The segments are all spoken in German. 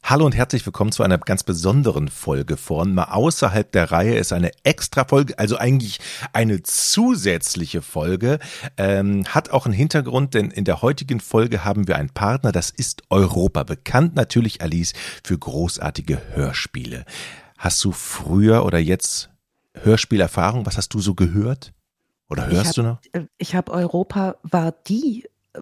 Hallo und herzlich willkommen zu einer ganz besonderen Folge von Mal außerhalb der Reihe. Ist eine extra Folge, also eigentlich eine zusätzliche Folge, hat auch einen Hintergrund, denn in der heutigen Folge haben wir einen Partner, das ist Europa, bekannt natürlich, Alice, für großartige Hörspiele. Hast du früher oder jetzt Hörspielerfahrung? Was hast du so gehört? Oder hörst du noch? Ich habe Europa war die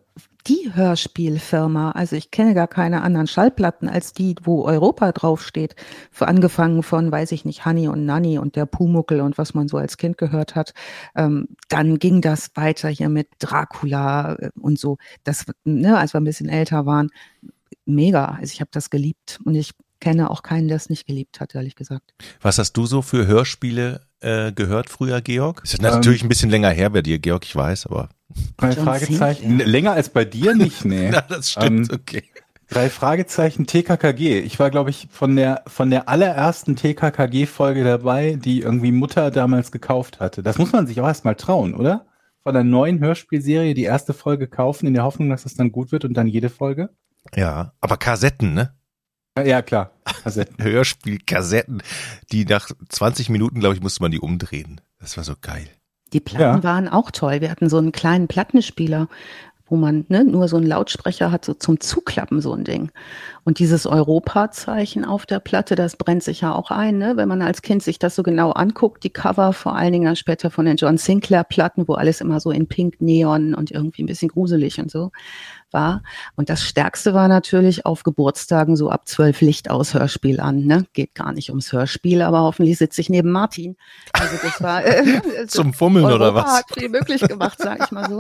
Hörspielfirma. Also ich kenne gar keine anderen Schallplatten als die, wo Europa draufsteht. Angefangen von, weiß ich nicht, Hanni und Nanni und der Pumuckl und was man so als Kind gehört hat. Dann ging das weiter hier mit Dracula und so. Das, ne, als wir ein bisschen älter waren, mega. Also ich habe das geliebt und ich kenne auch keinen, der es nicht geliebt hat, ehrlich gesagt. Was hast du so für Hörspiele gehört früher, Georg? Das ist natürlich ein bisschen länger her bei dir, Georg, ich weiß, aber. 3 Fragezeichen. Länger als bei dir nicht, nee. Na, das stimmt, okay. 3 Fragezeichen TKKG. Ich war, glaube ich, von der allerersten TKKG-Folge dabei, die irgendwie Mutter damals gekauft hatte. Das muss man sich auch erstmal trauen, oder? Von der neuen Hörspielserie die erste Folge kaufen, in der Hoffnung, dass es dann gut wird und dann jede Folge. Ja, aber Kassetten, ne? Ja, klar. Kassetten. Hörspielkassetten, die nach 20 Minuten, glaube ich, musste man die umdrehen. Das war so geil. Die Platten waren auch toll. Wir hatten so einen kleinen Plattenspieler, wo man nur so einen Lautsprecher hat, so zum Zuklappen, so ein Ding. Und dieses Europa-Zeichen auf der Platte, das brennt sich ja auch ein, ne? Wenn man als Kind sich das so genau anguckt, die Cover, vor allen Dingen später von den John Sinclair-Platten, wo alles immer so in Pink, Neon und irgendwie ein bisschen gruselig und so war. Und das Stärkste war natürlich auf Geburtstagen so ab 12 Licht aus Hörspiel an, ne? Geht gar nicht ums Hörspiel, aber hoffentlich sitze ich neben Martin. Also das war zum Fummeln Europa oder was? Hat viel möglich gemacht, sag ich mal so.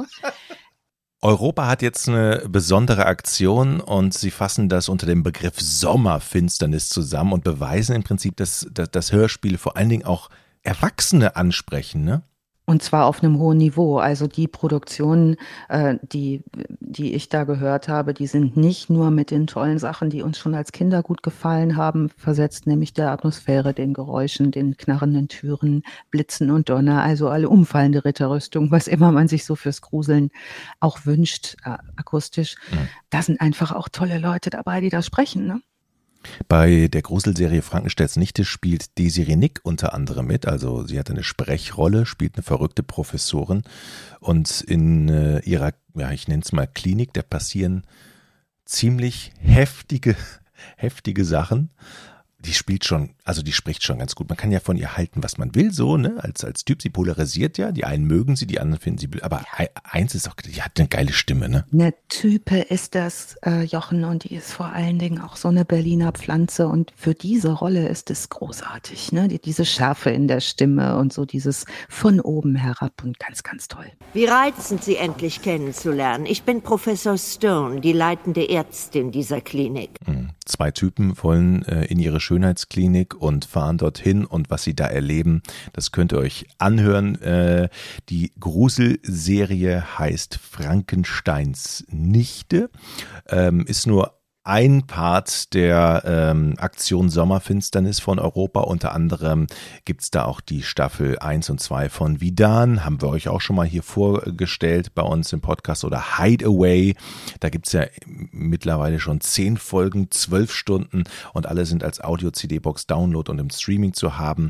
Europa hat jetzt eine besondere Aktion und sie fassen das unter dem Begriff Sommerfinsternis zusammen und beweisen im Prinzip, dass Hörspiele vor allen Dingen auch Erwachsene ansprechen, ne? Und zwar auf einem hohen Niveau. Also die Produktionen, die ich da gehört habe, die sind nicht nur mit den tollen Sachen, die uns schon als Kinder gut gefallen haben, versetzt, nämlich der Atmosphäre, den Geräuschen, den knarrenden Türen, Blitzen und Donner, also alle umfallende Ritterrüstung, was immer man sich so fürs Gruseln auch wünscht, akustisch. Mhm. Da sind einfach auch tolle Leute dabei, die da sprechen, ne? Bei der Gruselserie Frankensteins Nichte spielt Desiree Nick unter anderem mit, also sie hat eine Sprechrolle, spielt eine verrückte Professorin und in ihrer, ja ich nenne es mal Klinik, da passieren ziemlich heftige Sachen. Die spielt schon, also die spricht schon ganz gut. Man kann ja von ihr halten, was man will, so, ne, als Typ. Sie polarisiert ja. Die einen mögen sie, die anderen finden sie blöd. Aber eins ist auch, die hat eine geile Stimme, ne? Eine Type ist das, Jochen, und die ist vor allen Dingen auch so eine Berliner Pflanze. Und für diese Rolle ist es großartig, ne? Diese Schärfe in der Stimme und so dieses von oben herab und ganz, ganz toll. Wie reizend, Sie endlich kennenzulernen. Ich bin Professor Stone, die leitende Ärztin dieser Klinik. 2 Typen wollen in ihre Schönheitsklinik und fahren dorthin und was sie da erleben, das könnt ihr euch anhören. Die Gruselserie heißt Frankensteins Nichte, ist nur ein Part der Aktion Sommerfinsternis von Europa. Unter anderem gibt's da auch die Staffel 1 und 2 von Vidan, haben wir euch auch schon mal hier vorgestellt bei uns im Podcast, oder Hideaway. Da gibt's ja mittlerweile schon 10 Folgen, 12 Stunden und alle sind als Audio-CD-Box Download und im Streaming zu haben.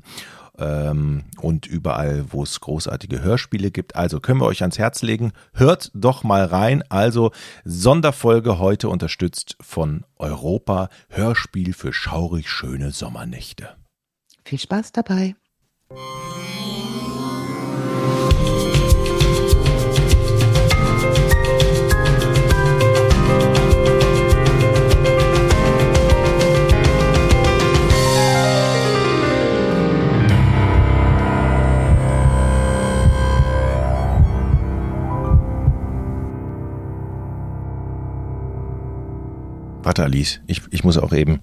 Und überall, wo es großartige Hörspiele gibt. Also können wir euch ans Herz legen. Hört doch mal rein. Also Sonderfolge heute unterstützt von Europa. Hörspiel für schaurig schöne Sommernächte. Viel Spaß dabei. Warte, Alice, ich muss auch eben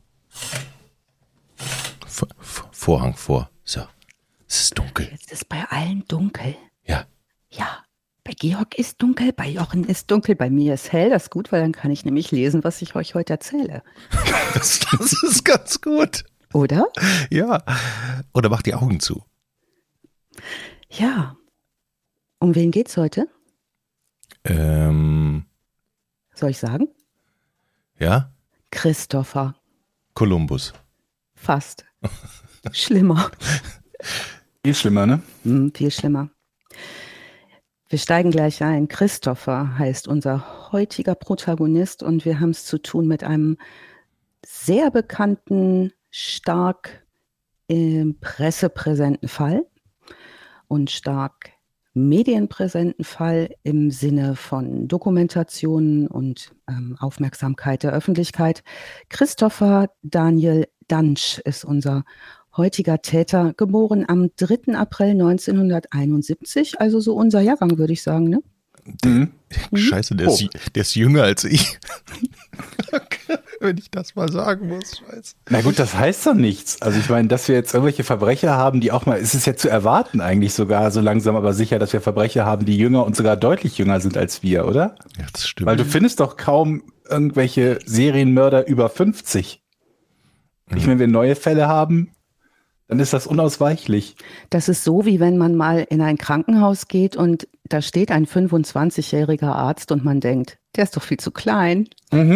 Vorhang vor. So, es ist dunkel. Jetzt ist bei allen dunkel. Ja. Ja, bei Georg ist dunkel, bei Jochen ist dunkel, bei mir ist hell. Das ist gut, weil dann kann ich nämlich lesen, was ich euch heute erzähle. Das ist ganz gut. Oder? Ja. Oder mach die Augen zu. Ja. Um wen geht's heute? Soll ich sagen? Ja? Christopher. Kolumbus. Fast. Schlimmer. Viel schlimmer, ne? Viel schlimmer. Wir steigen gleich ein. Christopher heißt unser heutiger Protagonist und wir haben es zu tun mit einem sehr bekannten, stark pressepräsenten Fall und stark medienpräsenten Fall im Sinne von Dokumentationen und Aufmerksamkeit der Öffentlichkeit. Christopher Daniel Dansch ist unser heutiger Täter, geboren am 3. April 1971, also so unser Jahrgang, würde ich sagen, ne? Scheiße, der ist jünger als ich. Wenn ich das mal sagen muss, scheiße. Na gut, das heißt doch nichts. Also ich meine, dass wir jetzt irgendwelche Verbrecher haben, die auch mal, es ist ja zu erwarten eigentlich sogar so langsam, aber sicher, dass wir Verbrecher haben, die jünger und sogar deutlich jünger sind als wir, oder? Ja, das stimmt. Weil du findest doch kaum irgendwelche Serienmörder über 50. Wenn wir neue Fälle haben, dann ist das unausweichlich. Das ist so, wie wenn man mal in ein Krankenhaus geht und da steht ein 25-jähriger Arzt und man denkt, der ist doch viel zu klein.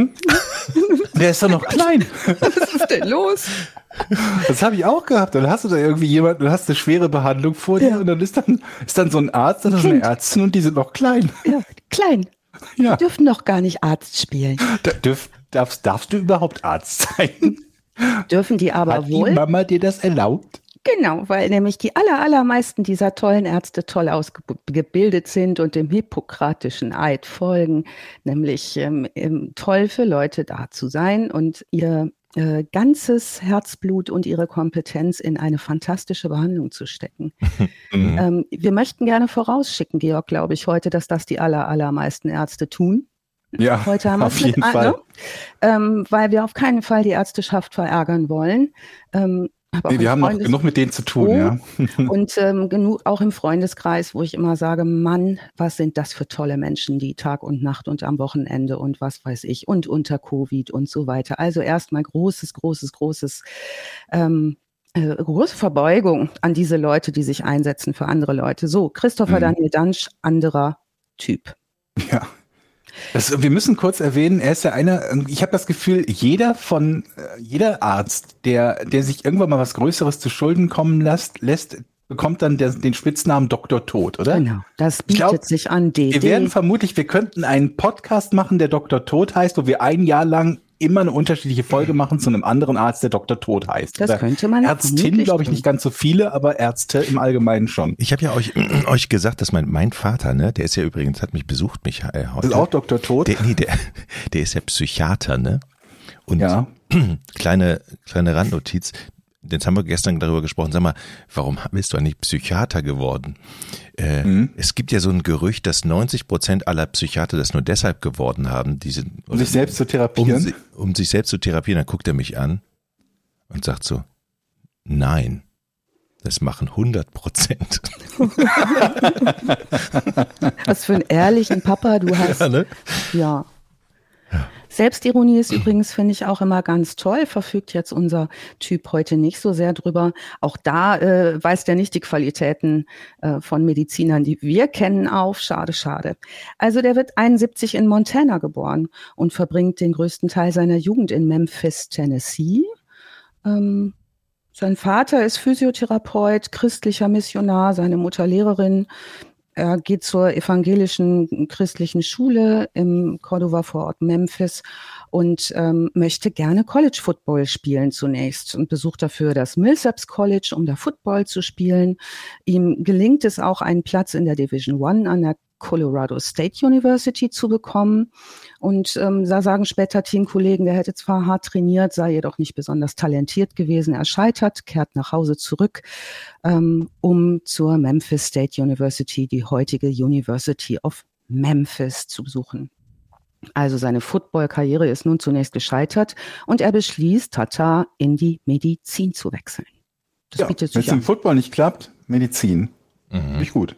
Der ist doch noch klein. Was ist denn los? Das habe ich auch gehabt. Dann hast du da irgendwie jemanden, du hast eine schwere Behandlung vor dir und dann ist dann so ein Arzt oder so eine Ärztin und die sind noch klein. Ja, klein. Ja. Die dürfen doch gar nicht Arzt spielen. Darfst du überhaupt Arzt sein? Dürfen die aber Hat wohl. die Mama dir das erlaubt? Genau, weil nämlich die allermeisten dieser tollen Ärzte toll ausgebildet sind und dem hippokratischen Eid folgen, nämlich toll für Leute da zu sein und ihr ganzes Herzblut und ihre Kompetenz in eine fantastische Behandlung zu stecken. Wir möchten gerne vorausschicken, Georg, glaube ich, heute, dass das die allermeisten Ärzte tun. Ja, heute haben wir auf jeden Fall. Weil wir auf keinen Fall die Ärzteschaft verärgern wollen. Wir haben noch genug mit denen zu tun, ja. Und genug auch im Freundeskreis, wo ich immer sage, Mann, was sind das für tolle Menschen, die Tag und Nacht und am Wochenende und was weiß ich und unter Covid und so weiter. Also erstmal große Verbeugung an diese Leute, die sich einsetzen für andere Leute. So, Christopher Daniel Dansch, anderer Typ. Ja. Wir müssen kurz erwähnen, er ist ja ich habe das Gefühl, jeder Arzt, der sich irgendwann mal was Größeres zu Schulden kommen lässt, bekommt dann den Spitznamen Dr. Tod, oder? Genau, das bietet sich an. Wir könnten einen Podcast machen, der Dr. Tod heißt, wo wir ein Jahr lang immer eine unterschiedliche Folge machen zu einem anderen Arzt, der Dr. Tod heißt. Das könnte man. Ärztinnen, glaube ich, nicht ganz so viele, aber Ärzte im Allgemeinen schon. Ich habe ja euch gesagt, dass mein Vater, ne, der ist ja übrigens, hat mich besucht, heute. Ist auch Dr. Tod? Der ist ja Psychiater, ne? Und ja. kleine Randnotiz. Jetzt haben wir gestern darüber gesprochen. Sag mal, warum bist du eigentlich Psychiater geworden? Es gibt ja so ein Gerücht, dass 90% aller Psychiater das nur deshalb geworden haben, um sich selbst zu therapieren. Um sich selbst zu therapieren. Dann guckt er mich an und sagt so, nein, das machen 100%. Was für einen ehrlichen Papa du hast. Ja, ne? Ja. Selbstironie ist übrigens, finde ich, auch immer ganz toll, verfügt jetzt unser Typ heute nicht so sehr drüber. Auch da weist er nicht die Qualitäten von Medizinern, die wir kennen, auf. Schade, schade. Also der wird 71 in Montana geboren und verbringt den größten Teil seiner Jugend in Memphis, Tennessee. Sein Vater ist Physiotherapeut, christlicher Missionar, seine Mutter Lehrerin. Er geht zur evangelischen christlichen Schule im Cordova-Vorort Memphis und möchte gerne College Football spielen zunächst und besucht dafür das Millsaps College, um da Football zu spielen. Ihm gelingt es auch, einen Platz in der Division I an der Colorado State University zu bekommen. Und da sagen später Teamkollegen, der hätte zwar hart trainiert, sei jedoch nicht besonders talentiert gewesen. Er scheitert, kehrt nach Hause zurück, um zur Memphis State University, die heutige University of Memphis, zu besuchen. Also seine Football-Karriere ist nun zunächst gescheitert und er beschließt, in die Medizin zu wechseln. Das bietet sich an. Wenn es im Football nicht klappt, Medizin. Nicht gut.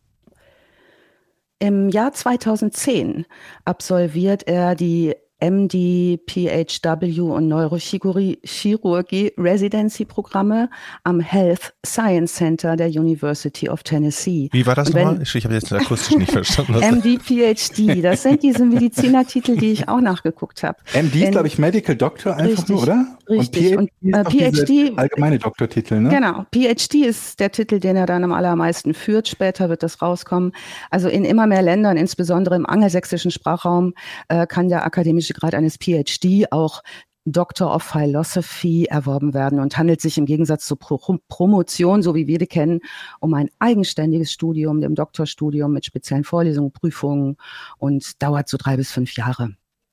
Im Jahr 2010 absolviert er die MD, PhD und Neurochirurgie Residency-Programme am Health Science Center der University of Tennessee. Wie war das nochmal? Ich habe jetzt akustisch nicht verstanden. MD, PhD, das sind diese Medizinertitel, die ich auch nachgeguckt habe. MD ist, glaube ich, Medical Doctor einfach nur, oder? Richtig. Und PhD allgemeine Doktortitel, ne? Genau. PhD ist der Titel, den er dann am allermeisten führt. Später wird das rauskommen. Also in immer mehr Ländern, insbesondere im angelsächsischen Sprachraum, kann der akademische Grad eines PhD auch Doctor of Philosophy erworben werden und handelt sich im Gegensatz zur Promotion, so wie wir die kennen, um ein eigenständiges Studium, dem Doktorstudium mit speziellen Vorlesungen, Prüfungen und dauert so 3 bis 5 Jahre.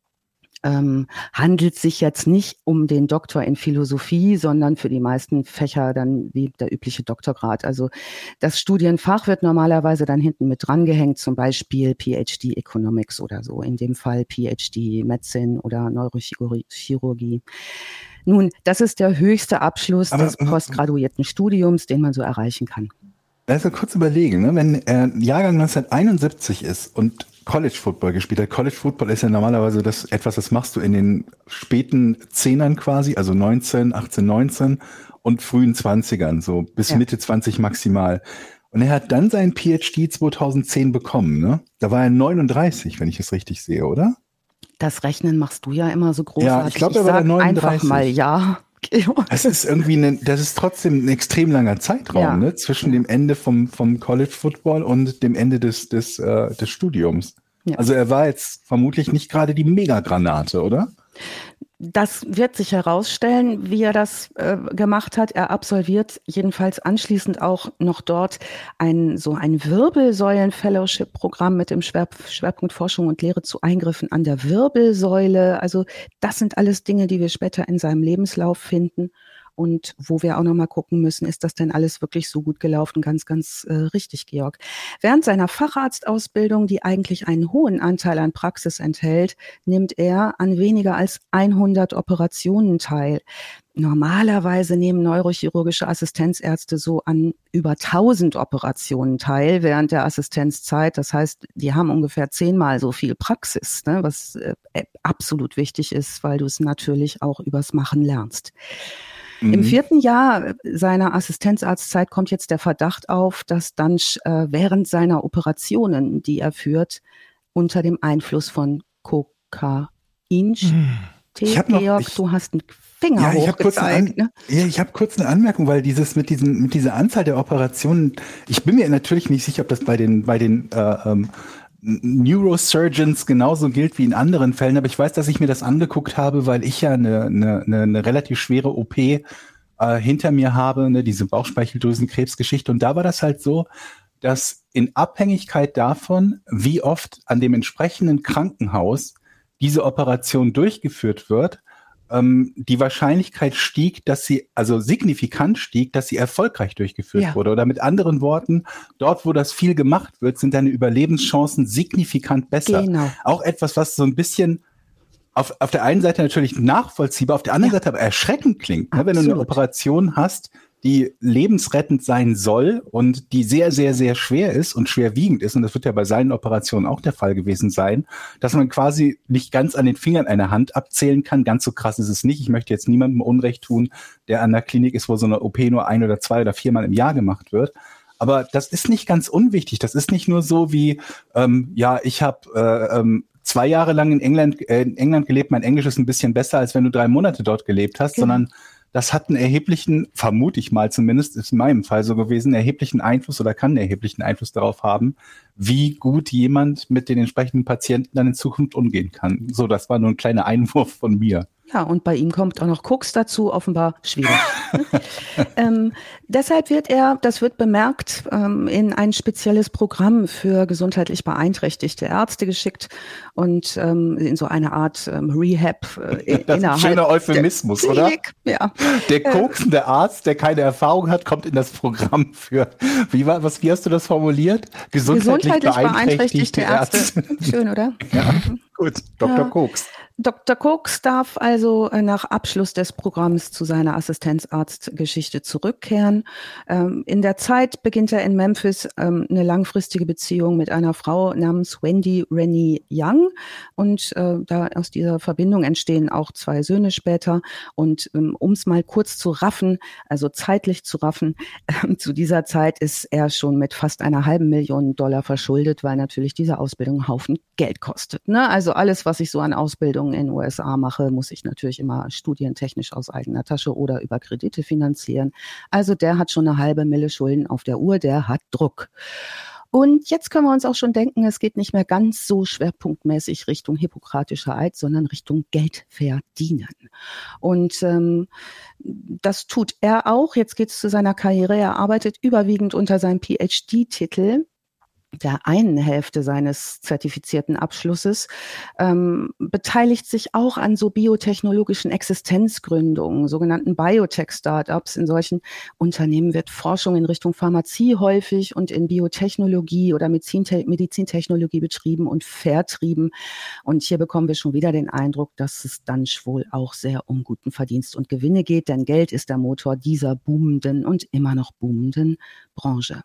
Handelt sich jetzt nicht um den Doktor in Philosophie, sondern für die meisten Fächer dann wie der übliche Doktorgrad. Also das Studienfach wird normalerweise dann hinten mit drangehängt, zum Beispiel PhD Economics oder so, in dem Fall PhD Medicine oder Neurochirurgie. Nun, das ist der höchste Abschluss des postgraduierten Studiums, den man so erreichen kann. Also kurz überlegen, ne? Wenn er Jahrgang 1971 ist und College Football gespielt hat. College Football ist ja normalerweise das machst du in den späten Zehnern quasi, also 18, 19 und frühen 20ern, so bis Mitte 20 maximal. Und er hat dann seinen PhD 2010 bekommen, ne? Da war er 39, wenn ich es richtig sehe, oder? Das Rechnen machst du ja immer so großartig. Ja, ich glaube, da war er 39. Einfach mal ja. Das ist irgendwie das ist trotzdem ein extrem langer Zeitraum, ne? Zwischen dem Ende vom College Football und dem Ende des Studiums. Ja. Also er war jetzt vermutlich nicht gerade die Megagranate, oder? Das wird sich herausstellen, wie er das gemacht hat. Er absolviert jedenfalls anschließend auch noch dort ein Wirbelsäulen-Fellowship-Programm mit dem Schwerpunkt Forschung und Lehre zu Eingriffen an der Wirbelsäule. Also das sind alles Dinge, die wir später in seinem Lebenslauf finden. Und wo wir auch nochmal gucken müssen, ist das denn alles wirklich so gut gelaufen? Ganz, ganz richtig, Georg. Während seiner Facharztausbildung, die eigentlich einen hohen Anteil an Praxis enthält, nimmt er an weniger als 100 Operationen teil. Normalerweise nehmen neurochirurgische Assistenzärzte so an über 1000 Operationen teil während der Assistenzzeit. Das heißt, die haben ungefähr 10-mal so viel Praxis, ne, was absolut wichtig ist, weil du es natürlich auch übers Machen lernst. Im 4. Jahr seiner Assistenzarztzeit kommt jetzt der Verdacht auf, dass Dunsch während seiner Operationen, die er führt, unter dem Einfluss von Kokain steht. Georg, du hast einen Finger hochgezeigt. Ich habe kurz eine Anmerkung, weil mit dieser Anzahl der Operationen, ich bin mir natürlich nicht sicher, ob das bei den Neurosurgeons genauso gilt wie in anderen Fällen, aber ich weiß, dass ich mir das angeguckt habe, weil ich ja eine relativ schwere OP hinter mir habe, ne, diese Bauchspeicheldrüsenkrebsgeschichte. Und da war das halt so, dass in Abhängigkeit davon, wie oft an dem entsprechenden Krankenhaus diese Operation durchgeführt wird, die Wahrscheinlichkeit signifikant stieg, dass sie erfolgreich durchgeführt wurde. Oder mit anderen Worten, dort, wo das viel gemacht wird, sind deine Überlebenschancen signifikant besser. Genau. Auch etwas, was so ein bisschen auf der einen Seite natürlich nachvollziehbar, auf der anderen Seite aber erschreckend klingt. Ne? Wenn du eine Operation hast, die lebensrettend sein soll und die sehr, sehr, sehr schwer ist und schwerwiegend ist, und das wird ja bei seinen Operationen auch der Fall gewesen sein, dass man quasi nicht ganz an den Fingern einer Hand abzählen kann. Ganz so krass ist es nicht. Ich möchte jetzt niemandem Unrecht tun, der an der Klinik ist, wo so eine OP nur 1 oder 2 oder 4 Mal im Jahr gemacht wird. Aber das ist nicht ganz unwichtig. Das ist nicht nur so wie, ich habe 2 Jahre lang in England gelebt, mein Englisch ist ein bisschen besser, als wenn du 3 Monate dort gelebt hast, sondern das hat einen erheblichen, vermute ich mal zumindest, ist in meinem Fall so gewesen, erheblichen Einfluss oder kann einen erheblichen Einfluss darauf haben, wie gut jemand mit den entsprechenden Patienten dann in Zukunft umgehen kann. So, das war nur ein kleiner Einwurf von mir. Ja, und bei ihm kommt auch noch Koks dazu, offenbar schwierig. Deshalb das wird bemerkt, in ein spezielles Programm für gesundheitlich beeinträchtigte Ärzte geschickt und in so eine Art Rehab das ist ein schöner Euphemismus, oder? Ja. Der koksende Arzt, der keine Erfahrung hat, kommt in das Programm für, wie hast du das formuliert? Gesundheitlich beeinträchtigte Ärzte. Schön, oder? Ja, gut. Dr. Koks. Dr. Koks darf also nach Abschluss des Programms zu seiner Assistenzarztgeschichte zurückkehren. In der Zeit beginnt er in Memphis eine langfristige Beziehung mit einer Frau namens Wendy Rennie Young. Und da aus dieser Verbindung entstehen auch 2 Söhne später. Und um es mal kurz zu raffen, also zeitlich zu raffen, zu dieser Zeit ist er schon mit fast $500,000 verschuldet, weil natürlich diese Ausbildung einen Haufen Geld kostet. Ne? Also alles, was ich so an Ausbildung Ausbildung in den USA mache, muss ich natürlich immer studientechnisch aus eigener Tasche oder über Kredite finanzieren. Also der hat schon eine halbe Mille Schulden auf der Uhr, der hat Druck. Und jetzt können wir uns auch schon denken, es geht nicht mehr ganz so schwerpunktmäßig Richtung hippokratischer Eid, sondern Richtung Geld verdienen. Und das tut er auch. Jetzt geht es zu seiner Karriere. Er arbeitet überwiegend unter seinem PhD-Titel, der einen Hälfte seines zertifizierten Abschlusses, beteiligt sich auch an so biotechnologischen Existenzgründungen, sogenannten Biotech-Startups. In solchen Unternehmen wird Forschung in Richtung Pharmazie häufig und in Biotechnologie oder Medizintechnologie betrieben und vertrieben. Und hier bekommen wir schon wieder den Eindruck, dass es dann wohl auch sehr um guten Verdienst und Gewinne geht, denn Geld ist der Motor dieser boomenden und immer noch boomenden Branche.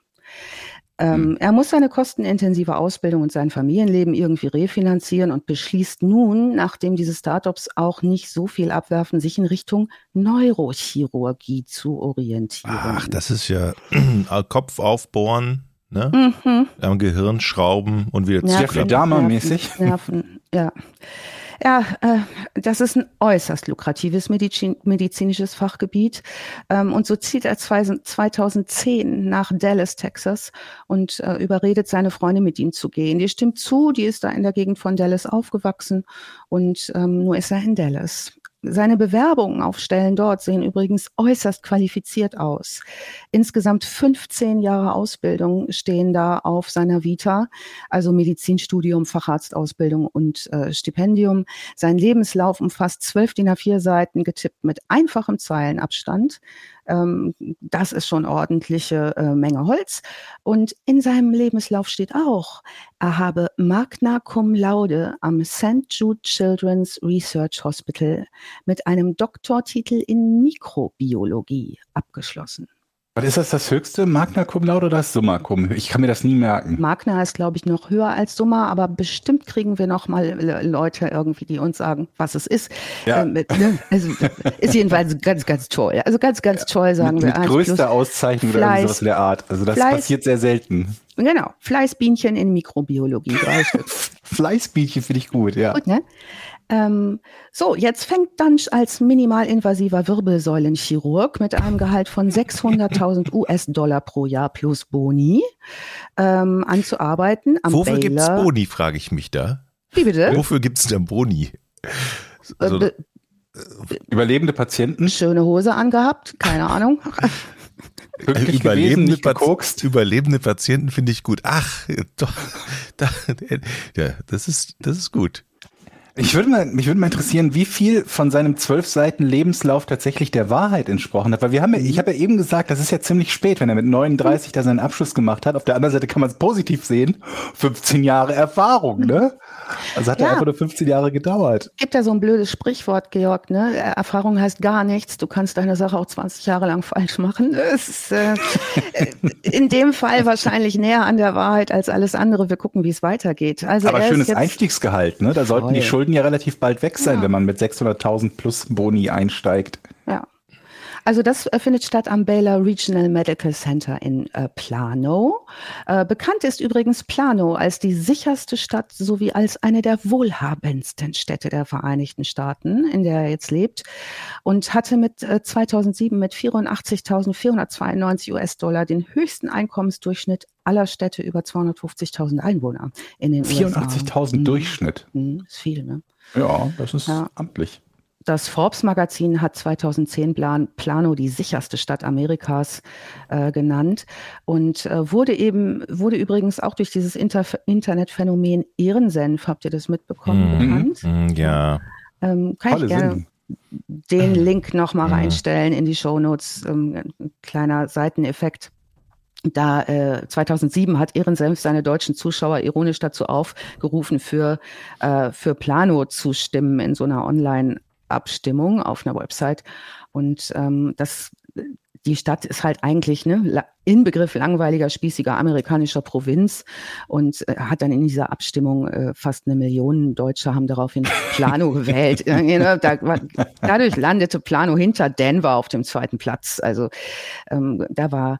Er muss seine kostenintensive Ausbildung und sein Familienleben irgendwie refinanzieren und beschließt nun, nachdem diese Startups auch nicht so viel abwerfen, sich in Richtung Neurochirurgie zu orientieren. Ach, das ist ja Kopf aufbohren, ne? Am Gehirn schrauben und wieder Jeffrey Dahmer-mäßig. Nerven, ja. Ja, das ist ein äußerst lukratives medizinisches Fachgebiet. Und so zieht er 2010 nach Dallas, Texas und überredet seine Freundin, mit ihm zu gehen. Die stimmt zu, die ist da in der Gegend von Dallas aufgewachsen und nur ist er in Dallas. Seine Bewerbungen auf Stellen dort sehen übrigens äußerst qualifiziert aus. Insgesamt 15 Jahre Ausbildung stehen da auf seiner Vita, also Medizinstudium, Facharztausbildung und Stipendium. Sein Lebenslauf umfasst 12 DIN A4 Seiten, getippt mit einfachem Zeilenabstand. Das ist schon ordentliche Menge Holz. Und in seinem Lebenslauf steht auch, er habe Magna Cum Laude am St. Jude Children's Research Hospital mit einem Doktortitel in Mikrobiologie abgeschlossen. Was ist das höchste? Magna Cum Laude oder das Summa Cum? Ich kann mir das nie merken. Magna ist, glaube ich, noch höher als Summa, aber bestimmt kriegen wir noch mal Leute irgendwie, die uns sagen, was es ist. Ja. Also, ist jedenfalls ganz, ganz toll. Also ganz, ganz toll, sagen wir. Mit größter Auszeichnung oder sowas in der Art. Also das passiert sehr selten. Genau, Fleißbienchen in Mikrobiologie, 3 Stück. Fleißbienchen finde ich gut, ja. Gut, ne? So, jetzt fängt dann als minimalinvasiver Wirbelsäulenchirurg mit einem Gehalt von 600.000 US-Dollar pro Jahr plus Boni an zu arbeiten. Wofür gibt's Boni, frage ich mich da. Wie bitte? Wofür gibt's denn Boni? Also, überlebende Patienten? Schöne Hose angehabt, keine Ahnung. Überlebende Patienten finde ich gut. Ach, doch, ja, das ist gut. Mich würde mal interessieren, wie viel von seinem 12 Seiten Lebenslauf tatsächlich der Wahrheit entsprochen hat. Weil ich habe ja eben gesagt, das ist ja ziemlich spät, wenn er mit 39 da seinen Abschluss gemacht hat. Auf der anderen Seite kann man es positiv sehen. 15 Jahre Erfahrung, ne? Also hat er einfach nur 15 Jahre gedauert. Gibt ja so ein blödes Sprichwort, Georg, ne? Erfahrung heißt gar nichts. Du kannst deine Sache auch 20 Jahre lang falsch machen. Es ist in dem Fall wahrscheinlich näher an der Wahrheit als alles andere. Wir gucken, wie es weitergeht. Also aber schönes Einstiegsgehalt, ne? Da sollten die Schulden ja relativ bald weg sein, wenn man mit 600.000 plus Boni einsteigt. Ja. Also das findet statt am Baylor Regional Medical Center in Plano. Bekannt ist übrigens Plano als die sicherste Stadt sowie als eine der wohlhabendsten Städte der Vereinigten Staaten, in der er jetzt lebt, und hatte mit 2007 mit 84.492 US-Dollar den höchsten Einkommensdurchschnitt aller Städte über 250.000 Einwohner in den USA. 84.000 Durchschnitt. Ist viel, ne? Ja, das ist amtlich. Das Forbes-Magazin hat 2010 Plano die sicherste Stadt Amerikas genannt und wurde übrigens auch durch dieses Internetphänomen Ehrensenf, habt ihr das mitbekommen, bekannt? Ja. Kann ich gerne den Link nochmal reinstellen in die Shownotes, ein kleiner Seiteneffekt. Da 2007 hat Ehrensenf seine deutschen Zuschauer ironisch dazu aufgerufen, für Plano zu stimmen in so einer Online-Abstimmung auf einer Website. Und die Stadt ist halt eigentlich Inbegriff langweiliger, spießiger amerikanischer Provinz und hat dann in dieser Abstimmung fast 1 Million Deutsche haben daraufhin Plano gewählt. Dadurch landete Plano hinter Denver auf dem 2. Platz. Also das war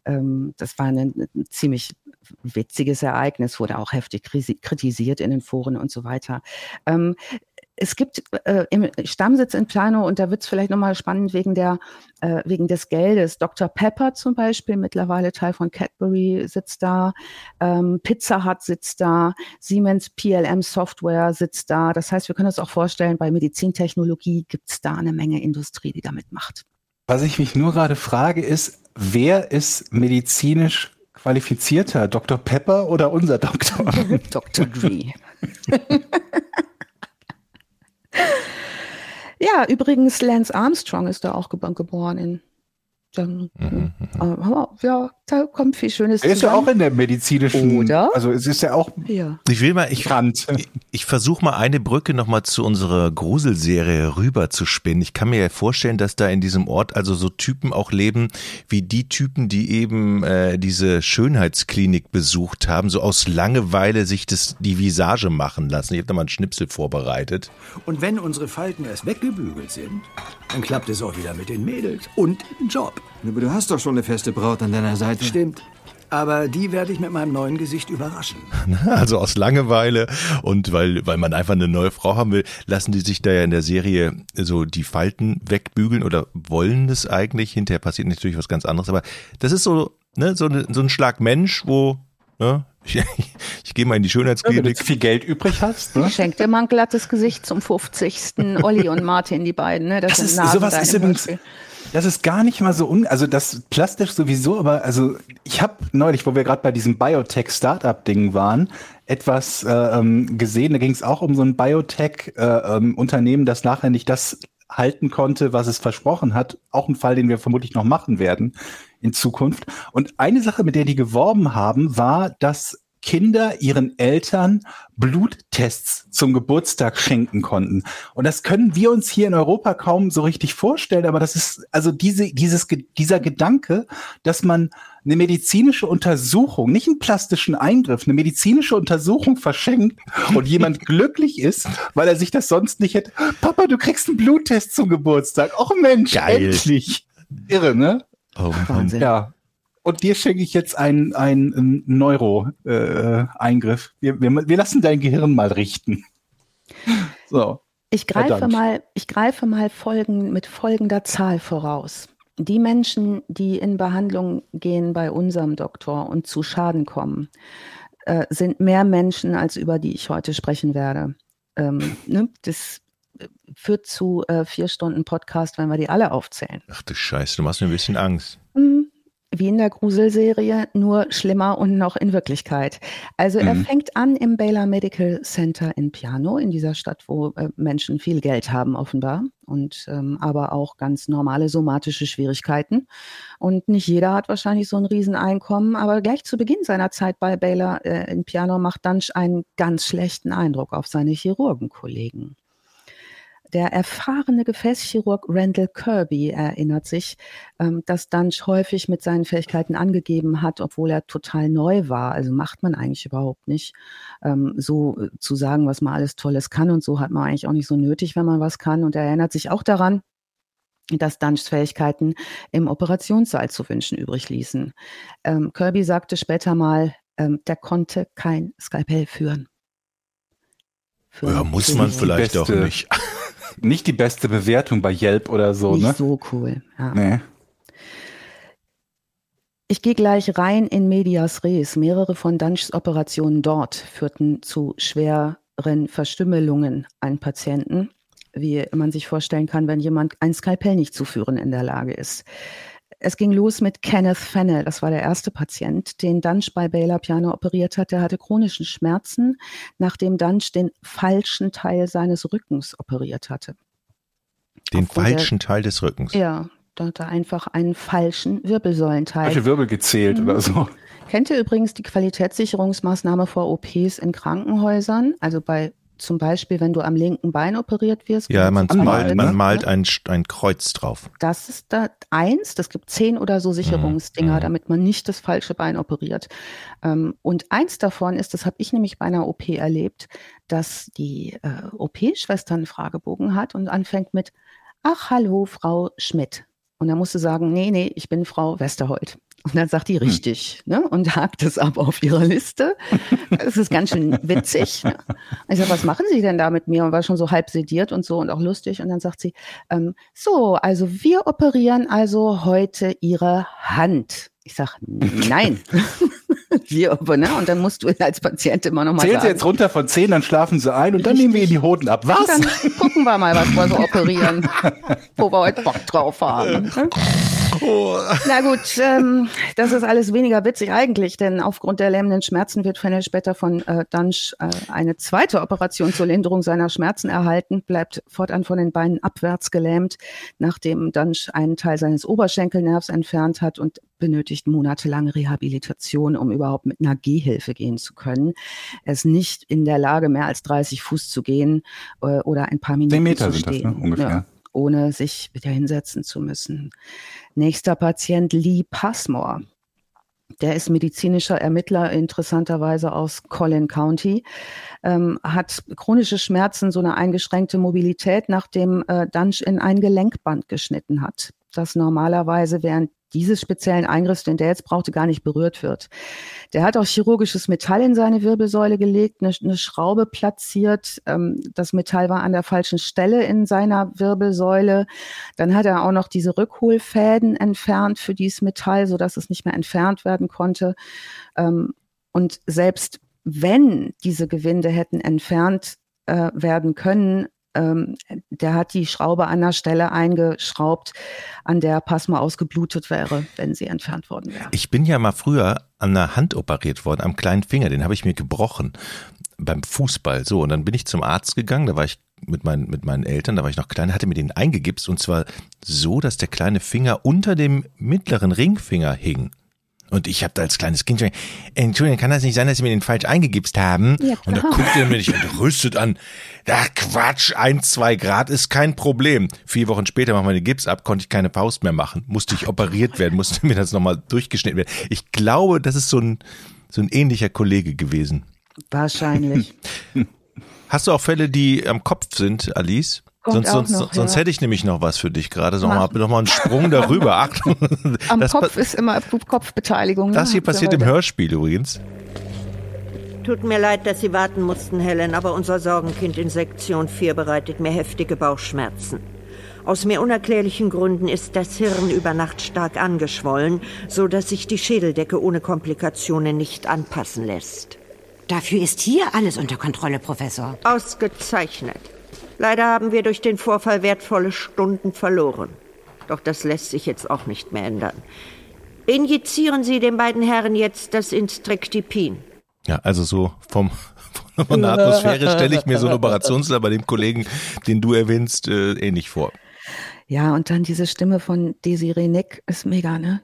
ein ziemlich witziges Ereignis, wurde auch heftig kritisiert in den Foren und so weiter. Es gibt im Stammsitz in Piano, und da wird es vielleicht nochmal spannend wegen des Geldes. Dr. Pepper zum Beispiel, mittlerweile Teil von Cadbury, sitzt da. Pizza Hut sitzt da. Siemens PLM Software sitzt da. Das heißt, wir können uns auch vorstellen, bei Medizintechnologie gibt es da eine Menge Industrie, die da mitmacht. Was ich mich nur gerade frage, ist, wer ist medizinisch qualifizierter? Dr. Pepper oder unser Doktor? Dr. Dre. Ja, übrigens, Lance Armstrong ist da auch geboren in. Ja, da kommt viel Schönes Er ist ja auch in der medizinischen. Oder? Also es ist ja auch. Ja. Ich versuche mal eine Brücke nochmal zu unserer Gruselserie rüber zu spinnen. Ich kann mir ja vorstellen, dass da in diesem Ort also so Typen auch leben, wie die Typen, die eben diese Schönheitsklinik besucht haben, so aus Langeweile sich die Visage machen lassen. Ich habe da mal einen Schnipsel vorbereitet. Und wenn unsere Falten erst weggebügelt sind, dann klappt es auch wieder mit den Mädels und im Job. Aber du hast doch schon eine feste Braut an deiner Seite. Stimmt. Aber die werde ich mit meinem neuen Gesicht überraschen. Also aus Langeweile und weil man einfach eine neue Frau haben will, lassen die sich da ja in der Serie so die Falten wegbügeln oder wollen es eigentlich. Hinterher passiert natürlich was ganz anderes. Aber das ist so, ne, so ein Schlag Mensch, wo, ne, ich gehe mal in die Schönheitsklinik. Wenn du viel Geld übrig hast. Ne? Schenk dir mal ein glattes Gesicht zum 50. Olli und Martin, die beiden. Ne? Das ist sowas ist übrigens. Das ist gar nicht mal so also das plastisch sowieso, aber also ich habe neulich, wo wir gerade bei diesem Biotech-Startup-Ding waren, etwas gesehen, da ging es auch um so ein Biotech-Unternehmen, das nachher nicht das halten konnte, was es versprochen hat. Auch ein Fall, den wir vermutlich noch machen werden in Zukunft. Und eine Sache, mit der die geworben haben, war, dass Kinder ihren Eltern Bluttests zum Geburtstag schenken konnten. Und das können wir uns hier in Europa kaum so richtig vorstellen, aber das ist also dieser Gedanke, dass man eine medizinische Untersuchung, nicht einen plastischen Eingriff, eine medizinische Untersuchung verschenkt und jemand glücklich ist, weil er sich das sonst nicht hätte. Papa, du kriegst einen Bluttest zum Geburtstag. Och Mensch, geil. Endlich. Irre, ne? Oh, Wahnsinn. Ja. Und dir schenke ich jetzt einen Neuro-Eingriff. Wir lassen dein Gehirn mal richten. So. Ich greife mal mit folgender Zahl voraus. Die Menschen, die in Behandlung gehen bei unserem Doktor und zu Schaden kommen, sind mehr Menschen, als über die ich heute sprechen werde. Ne? Das führt zu 4 Stunden Podcast, wenn wir die alle aufzählen. Ach du Scheiße, du machst mir ein bisschen Angst. Wie in der Gruselserie, nur schlimmer und noch in Wirklichkeit. Also er fängt an im Baylor Medical Center in Piano, in dieser Stadt, wo Menschen viel Geld haben offenbar und aber auch ganz normale somatische Schwierigkeiten. Und nicht jeder hat wahrscheinlich so ein Rieseneinkommen, aber gleich zu Beginn seiner Zeit bei Baylor in Piano macht Dunge einen ganz schlechten Eindruck auf seine Chirurgenkollegen. Der erfahrene Gefäßchirurg Randall Kirby erinnert sich, dass Dunge häufig mit seinen Fähigkeiten angegeben hat, obwohl er total neu war. Also macht man eigentlich überhaupt nicht, so zu sagen, was man alles Tolles kann. Und so hat man eigentlich auch nicht so nötig, wenn man was kann. Und er erinnert sich auch daran, dass Dunges Fähigkeiten im Operationssaal zu wünschen übrig ließen. Kirby sagte später mal, der konnte kein Skalpell führen. Ja, muss man vielleicht auch nicht. Nicht die beste Bewertung bei Yelp oder so, nicht ne? so cool. Ja. Nee. Ich gehe gleich rein in medias res. Mehrere von Dunges Operationen dort führten zu schweren Verstümmelungen an Patienten, wie man sich vorstellen kann, wenn jemand ein Skalpell nicht zu führen in der Lage ist. Es ging los mit Kenneth Fennell, das war der erste Patient, den Dunge bei Baylor Piano operiert hat. Der hatte chronischen Schmerzen, nachdem Dunge den falschen Teil seines Rückens operiert hatte. Den falschen Teil des Rückens? Ja, da hat er einfach einen falschen Wirbelsäulenteil. Falsche Wirbel gezählt oder so. Kennt ihr übrigens die Qualitätssicherungsmaßnahme vor OPs in Krankenhäusern? Also bei zum Beispiel, wenn du am linken Bein operiert wirst. Ja, man malt ein Kreuz drauf. Das ist da eins, das gibt 10 oder so Sicherungsdinger, damit man nicht das falsche Bein operiert. Und eins davon ist, das habe ich nämlich bei einer OP erlebt, dass die OP-Schwester einen Fragebogen hat und anfängt mit, ach, hallo, Frau Schmidt. Und er musste sagen, nee, ich bin Frau Westerholt. Und dann sagt die richtig, ne? Und hakt es ab auf ihrer Liste. Es ist ganz schön witzig. Ne? Ich sage, was machen Sie denn da mit mir? Und war schon so halb sediert und so und auch lustig. Und dann sagt sie, so, also wir operieren also heute Ihre Hand. Ich sage, nein. Ne? Und dann musst du als Patient immer noch mal Zählen sagen. Sie jetzt runter von 10, dann schlafen Sie ein und dann nehmen wir Ihnen die Hoden ab. Was? Und dann gucken wir mal, was wir so operieren, wo wir heute Bock drauf haben. Ne? Na gut, das ist alles weniger witzig eigentlich, denn aufgrund der lähmenden Schmerzen wird Fennel später von Dunge eine zweite Operation zur Linderung seiner Schmerzen erhalten, bleibt fortan von den Beinen abwärts gelähmt, nachdem Dunge einen Teil seines Oberschenkelnervs entfernt hat und benötigt monatelange Rehabilitation, um überhaupt mit einer Gehhilfe gehen zu können. Er ist nicht in der Lage, mehr als 30 Fuß zu gehen oder ein paar Minuten 10 Meter zu sind stehen. das, ne? Ungefähr. Ja, ohne sich wieder hinsetzen zu müssen. Nächster Patient Lee Passmore. Der ist medizinischer Ermittler, interessanterweise aus Collin County, hat chronische Schmerzen, so eine eingeschränkte Mobilität, nachdem Dunge in ein Gelenkband geschnitten hat, das normalerweise während dieses speziellen Eingriffs, den der jetzt brauchte, gar nicht berührt wird. Der hat auch chirurgisches Metall in seine Wirbelsäule gelegt, eine Schraube platziert. Das Metall war an der falschen Stelle in seiner Wirbelsäule. Dann hat er auch noch diese Rückholfäden entfernt für dieses Metall, sodass es nicht mehr entfernt werden konnte. Und selbst wenn diese Gewinde hätten entfernt werden können, der hat die Schraube an der Stelle eingeschraubt, an der Passmore ausgeblutet wäre, wenn sie entfernt worden wäre. Ich bin ja mal früher an der Hand operiert worden, am kleinen Finger, den habe ich mir gebrochen beim Fußball. So, und dann bin ich zum Arzt gegangen, da war ich mit meinen Eltern, da war ich noch klein, hatte mir den eingegipst und zwar so, dass der kleine Finger unter dem mittleren Ringfinger hing. Und ich habe da als kleines Kind schon, Entschuldigung, kann das nicht sein, dass Sie mir den falsch eingegipst haben? Ja, und da guckt er mich entrüstet an. Ach Quatsch, 1-2 Grad ist kein Problem. 4 Wochen später machen wir den Gips ab, konnte ich keine Faust mehr machen. Musste ich operiert werden, musste mir das nochmal durchgeschnitten werden. Ich glaube, das ist so ein ähnlicher Kollege gewesen. Wahrscheinlich. Hast du auch Fälle, die am Kopf sind, Alice? Sonst hätte ich nämlich noch was für dich gerade. Noch mal einen Sprung darüber. Achtung. Am Kopf ist immer Kopfbeteiligung. Das hier passiert im Hörspiel übrigens. Tut mir leid, dass Sie warten mussten, Helen, aber unser Sorgenkind in Sektion 4 bereitet mir heftige Bauchschmerzen. Aus mir unerklärlichen Gründen ist das Hirn über Nacht stark angeschwollen, so dass sich die Schädeldecke ohne Komplikationen nicht anpassen lässt. Dafür ist hier alles unter Kontrolle, Professor. Ausgezeichnet. Leider haben wir durch den Vorfall wertvolle Stunden verloren. Doch das lässt sich jetzt auch nicht mehr ändern. Injizieren Sie den beiden Herren jetzt das Instructipin. Ja, also so von der Atmosphäre stelle ich mir so einen Operationssaal bei dem Kollegen, den du erwähnst, ähnlich vor. Ja, und dann diese Stimme von Desiree Nick ist mega, ne?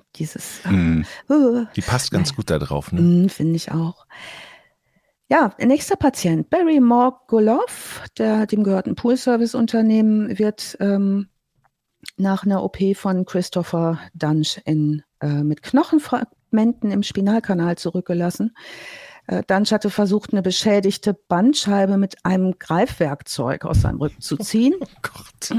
Die passt ganz gut da drauf, ne? Finde ich auch. Ja, nächster Patient, Barry Morgulov, dem gehört ein Pool-Service-Unternehmen, wird nach einer OP von Christopher Dunge mit Knochenfragmenten im Spinalkanal zurückgelassen. Dunge hatte versucht, eine beschädigte Bandscheibe mit einem Greifwerkzeug aus seinem Rücken zu ziehen. Oh Gott.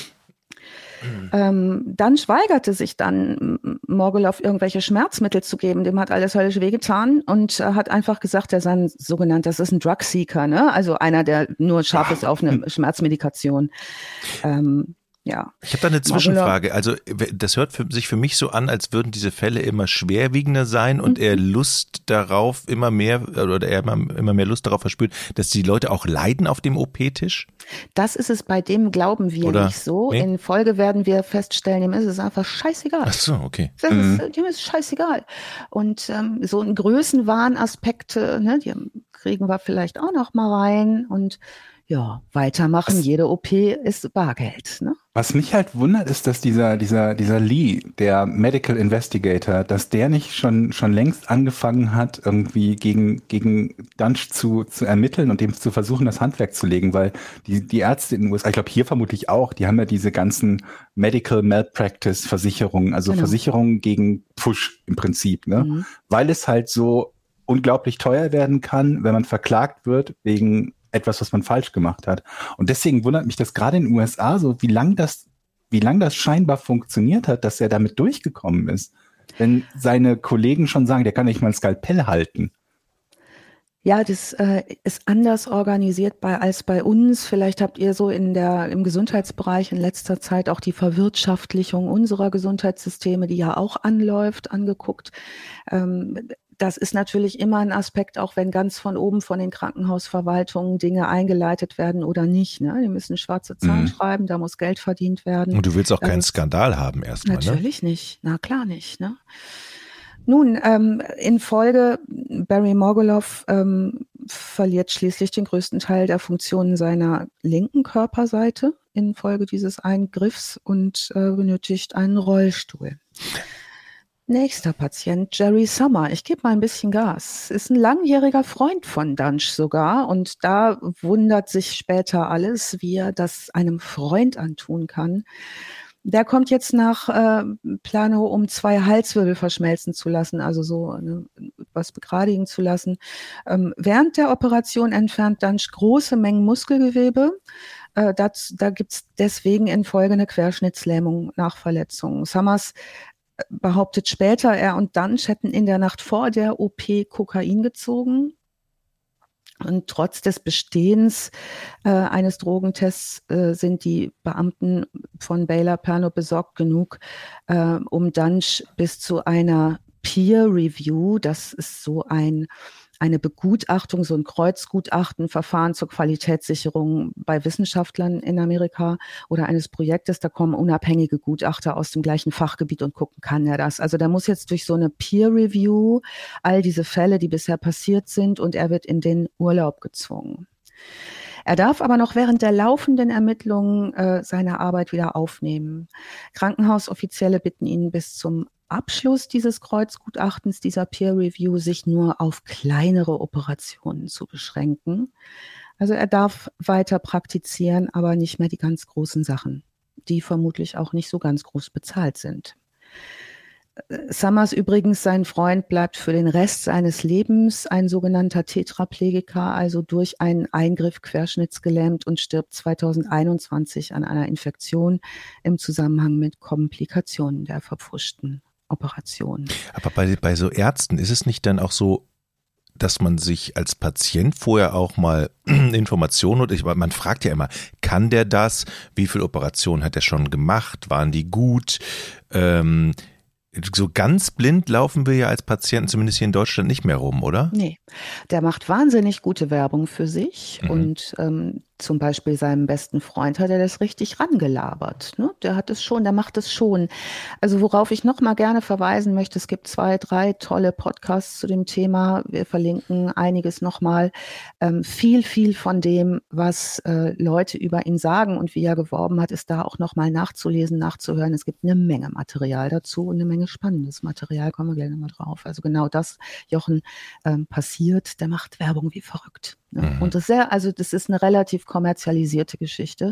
Dunge weigerte sich dann, Morgulov irgendwelche Schmerzmittel zu geben. Dem hat alles höllisch wehgetan und hat einfach gesagt, er sei das ist ein Drugseeker, ne? Also einer, der nur scharf ist auf eine Schmerzmedikation. Ja. Ich habe da eine Zwischenfrage. Also das hört sich für mich so an, als würden diese Fälle immer schwerwiegender sein und er Lust darauf immer mehr Lust darauf verspürt, dass die Leute auch leiden auf dem OP-Tisch? Das ist es, bei dem glauben wir nicht so. Nee? In Folge werden wir feststellen, dem ist es einfach scheißegal. Ach so, okay. Dem ist scheißegal. Und so ein Größenwahn-Aspekte, ne, die kriegen wir vielleicht auch noch mal rein und ja, weitermachen. Jede OP ist Bargeld, ne? Was mich halt wundert, ist, dass dieser Lee, der Medical Investigator, dass der nicht schon längst angefangen hat, irgendwie gegen Dunge zu ermitteln und dem zu versuchen, das Handwerk zu legen, weil die Ärzte in den USA, ich glaube hier vermutlich auch, die haben ja diese ganzen Medical Malpractice Versicherungen, also genau. Versicherungen gegen Pfusch im Prinzip, ne? Weil es halt so unglaublich teuer werden kann, wenn man verklagt wird wegen etwas, was man falsch gemacht hat. Und deswegen wundert mich das gerade in den USA so, wie lang das scheinbar funktioniert hat, dass er damit durchgekommen ist. wenn seine Kollegen schon sagen, der kann nicht mal ein Skalpell halten. Ja, das ist anders organisiert als bei uns. Vielleicht habt ihr so im Gesundheitsbereich in letzter Zeit auch die Verwirtschaftlichung unserer Gesundheitssysteme, die ja auch anläuft, angeguckt. Das ist natürlich immer ein Aspekt, auch wenn ganz von oben von den Krankenhausverwaltungen Dinge eingeleitet werden oder nicht. Ne? Die müssen schwarze Zahlen schreiben, da muss Geld verdient werden. Und du willst auch keinen Skandal haben erstmal, ne? Natürlich nicht, na klar nicht, ne? Nun, in Folge, Barry Morgulov verliert schließlich den größten Teil der Funktionen seiner linken Körperseite infolge dieses Eingriffs und benötigt einen Rollstuhl. Nächster Patient, Jerry Summer. Ich gebe mal ein bisschen Gas. Ist ein langjähriger Freund von Dunsch sogar und da wundert sich später alles, wie er das einem Freund antun kann. Der kommt jetzt nach Plano, um 2 Halswirbel verschmelzen zu lassen, also so was begradigen zu lassen. Während der Operation entfernt Dunsch große Mengen Muskelgewebe. Da gibt's deswegen in Folge eine Querschnittslähmung nach Verletzungen. Summers behauptet später, er und Dunsch hätten in der Nacht vor der OP Kokain gezogen. Und trotz des Bestehens eines Drogentests sind die Beamten von Baylor Perno besorgt genug, um Dunsch bis zu einer Peer Review, das ist so eine Begutachtung, so ein Kreuzgutachten, Verfahren zur Qualitätssicherung bei Wissenschaftlern in Amerika oder eines Projektes, da kommen unabhängige Gutachter aus dem gleichen Fachgebiet und gucken, kann er das? Also der muss jetzt durch so eine Peer Review all diese Fälle, die bisher passiert sind, und er wird in den Urlaub gezwungen. Er darf aber noch während der laufenden Ermittlungen seine Arbeit wieder aufnehmen. Krankenhausoffizielle bitten ihn bis zum Abschluss dieses Kreuzgutachtens, dieser Peer Review, sich nur auf kleinere Operationen zu beschränken. Also er darf weiter praktizieren, aber nicht mehr die ganz großen Sachen, die vermutlich auch nicht so ganz groß bezahlt sind. Summers übrigens, sein Freund, bleibt für den Rest seines Lebens ein sogenannter Tetraplegiker, also durch einen Eingriff querschnittsgelähmt, und stirbt 2021 an einer Infektion im Zusammenhang mit Komplikationen der verpfuschten Operation. Aber bei so Ärzten ist es nicht dann auch so, dass man sich als Patient vorher auch mal Informationen man fragt ja immer, kann der das? Wie viele Operationen hat er schon gemacht? Waren die gut? So ganz blind laufen wir ja als Patienten, zumindest hier in Deutschland, nicht mehr rum, oder? Nee, der macht wahnsinnig gute Werbung für sich und zum Beispiel seinem besten Freund hat er das richtig rangelabert. Ne? Der macht es schon. Also worauf ich noch mal gerne verweisen möchte, es gibt 2, 3 tolle Podcasts zu dem Thema. Wir verlinken einiges noch mal. Viel von dem, was Leute über ihn sagen und wie er geworben hat, ist da auch noch mal nachzulesen, nachzuhören. Es gibt eine Menge Material dazu und eine Menge spannendes Material, kommen wir gleich noch mal drauf. Also genau das, Jochen, passiert. Der macht Werbung wie verrückt. Ne? Und das ist eine relativ kommerzialisierte Geschichte.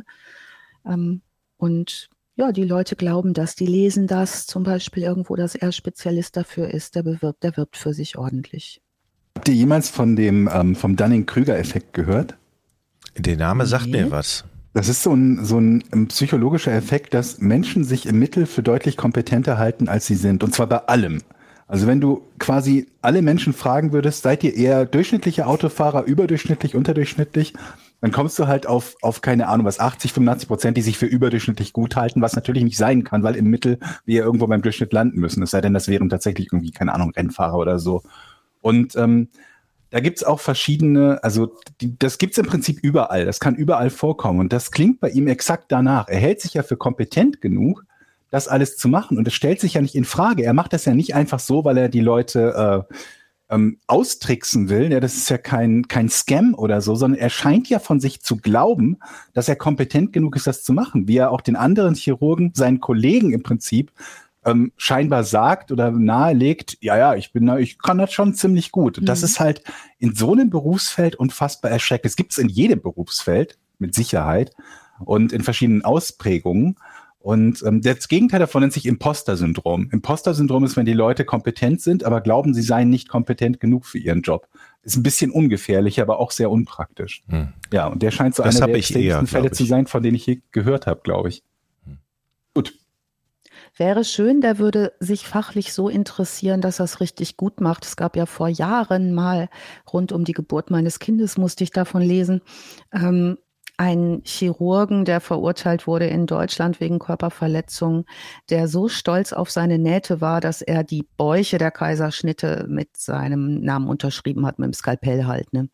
Und ja, die Leute glauben das, die lesen das zum Beispiel irgendwo, dass er Spezialist dafür ist, der wirbt für sich ordentlich. Habt ihr jemals von dem vom Dunning-Kruger-Effekt gehört? Der Name sagt mir was. Das ist so ein psychologischer Effekt, dass Menschen sich im Mittel für deutlich kompetenter halten, als sie sind. Und zwar bei allem. Also wenn du quasi alle Menschen fragen würdest, seid ihr eher durchschnittliche Autofahrer, überdurchschnittlich, unterdurchschnittlich, dann kommst du halt auf keine Ahnung was, 80-85%, die sich für überdurchschnittlich gut halten, was natürlich nicht sein kann, weil im Mittel wir irgendwo beim Durchschnitt landen müssen. Es sei denn, das wären tatsächlich irgendwie, keine Ahnung, Rennfahrer oder so. Und da gibt's auch verschiedene, also das gibt's im Prinzip überall, das kann überall vorkommen. Und das klingt bei ihm exakt danach. Er hält sich ja für kompetent genug, das alles zu machen. Und es stellt sich ja nicht in Frage. Er macht das ja nicht einfach so, weil er die Leute austricksen will. Ja, das ist ja kein Scam oder so, sondern er scheint ja von sich zu glauben, dass er kompetent genug ist, das zu machen. Wie er auch den anderen Chirurgen, seinen Kollegen im Prinzip, scheinbar sagt oder nahelegt, ich kann das schon ziemlich gut. Und das ist halt in so einem Berufsfeld unfassbar erschreckend. Es gibt es in jedem Berufsfeld, mit Sicherheit, und in verschiedenen Ausprägungen. Und das Gegenteil davon nennt sich Imposter-Syndrom. Imposter-Syndrom ist, wenn die Leute kompetent sind, aber glauben, sie seien nicht kompetent genug für ihren Job. Ist ein bisschen ungefährlich, aber auch sehr unpraktisch. Ja, und der scheint so einer der extremsten Fälle zu sein, von denen ich je gehört habe, glaube ich. Gut. Wäre schön, der würde sich fachlich so interessieren, dass er es richtig gut macht. Es gab ja vor Jahren mal, rund um die Geburt meines Kindes musste ich davon lesen, einen Chirurgen, der verurteilt wurde in Deutschland wegen Körperverletzung, der so stolz auf seine Nähte war, dass er die Bäuche der Kaiserschnitte mit seinem Namen unterschrieben hat, mit dem Skalpell halt. Ne?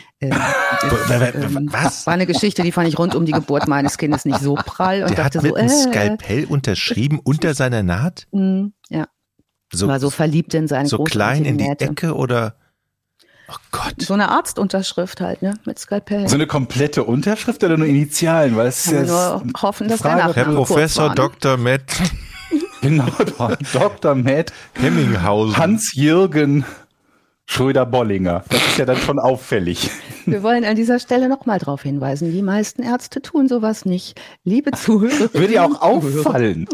Was? War eine Geschichte, die fand ich rund um die Geburt meines Kindes nicht so prall. Und Der dachte hat mit so, einem Skalpell unterschrieben unter seiner Naht? Ja, So, war so verliebt in seine so klein in die Nähte. Ecke oder? Oh Gott. So eine Arztunterschrift halt, ne, mit Skalpell. So eine komplette Unterschrift oder nur Initialen? Weil es Kann man nur hoffen, dass der Frage, Nachname Herr Professor kurz war, ne? Dr. Matt Genau, Dr. Matt Hemminghausen. Hans-Jürgen Schröder-Bollinger. Das ist ja dann schon auffällig. Wir wollen an dieser Stelle nochmal darauf hinweisen, die meisten Ärzte tun sowas nicht. Liebe Zuhörer. Würde ja auch auffallen.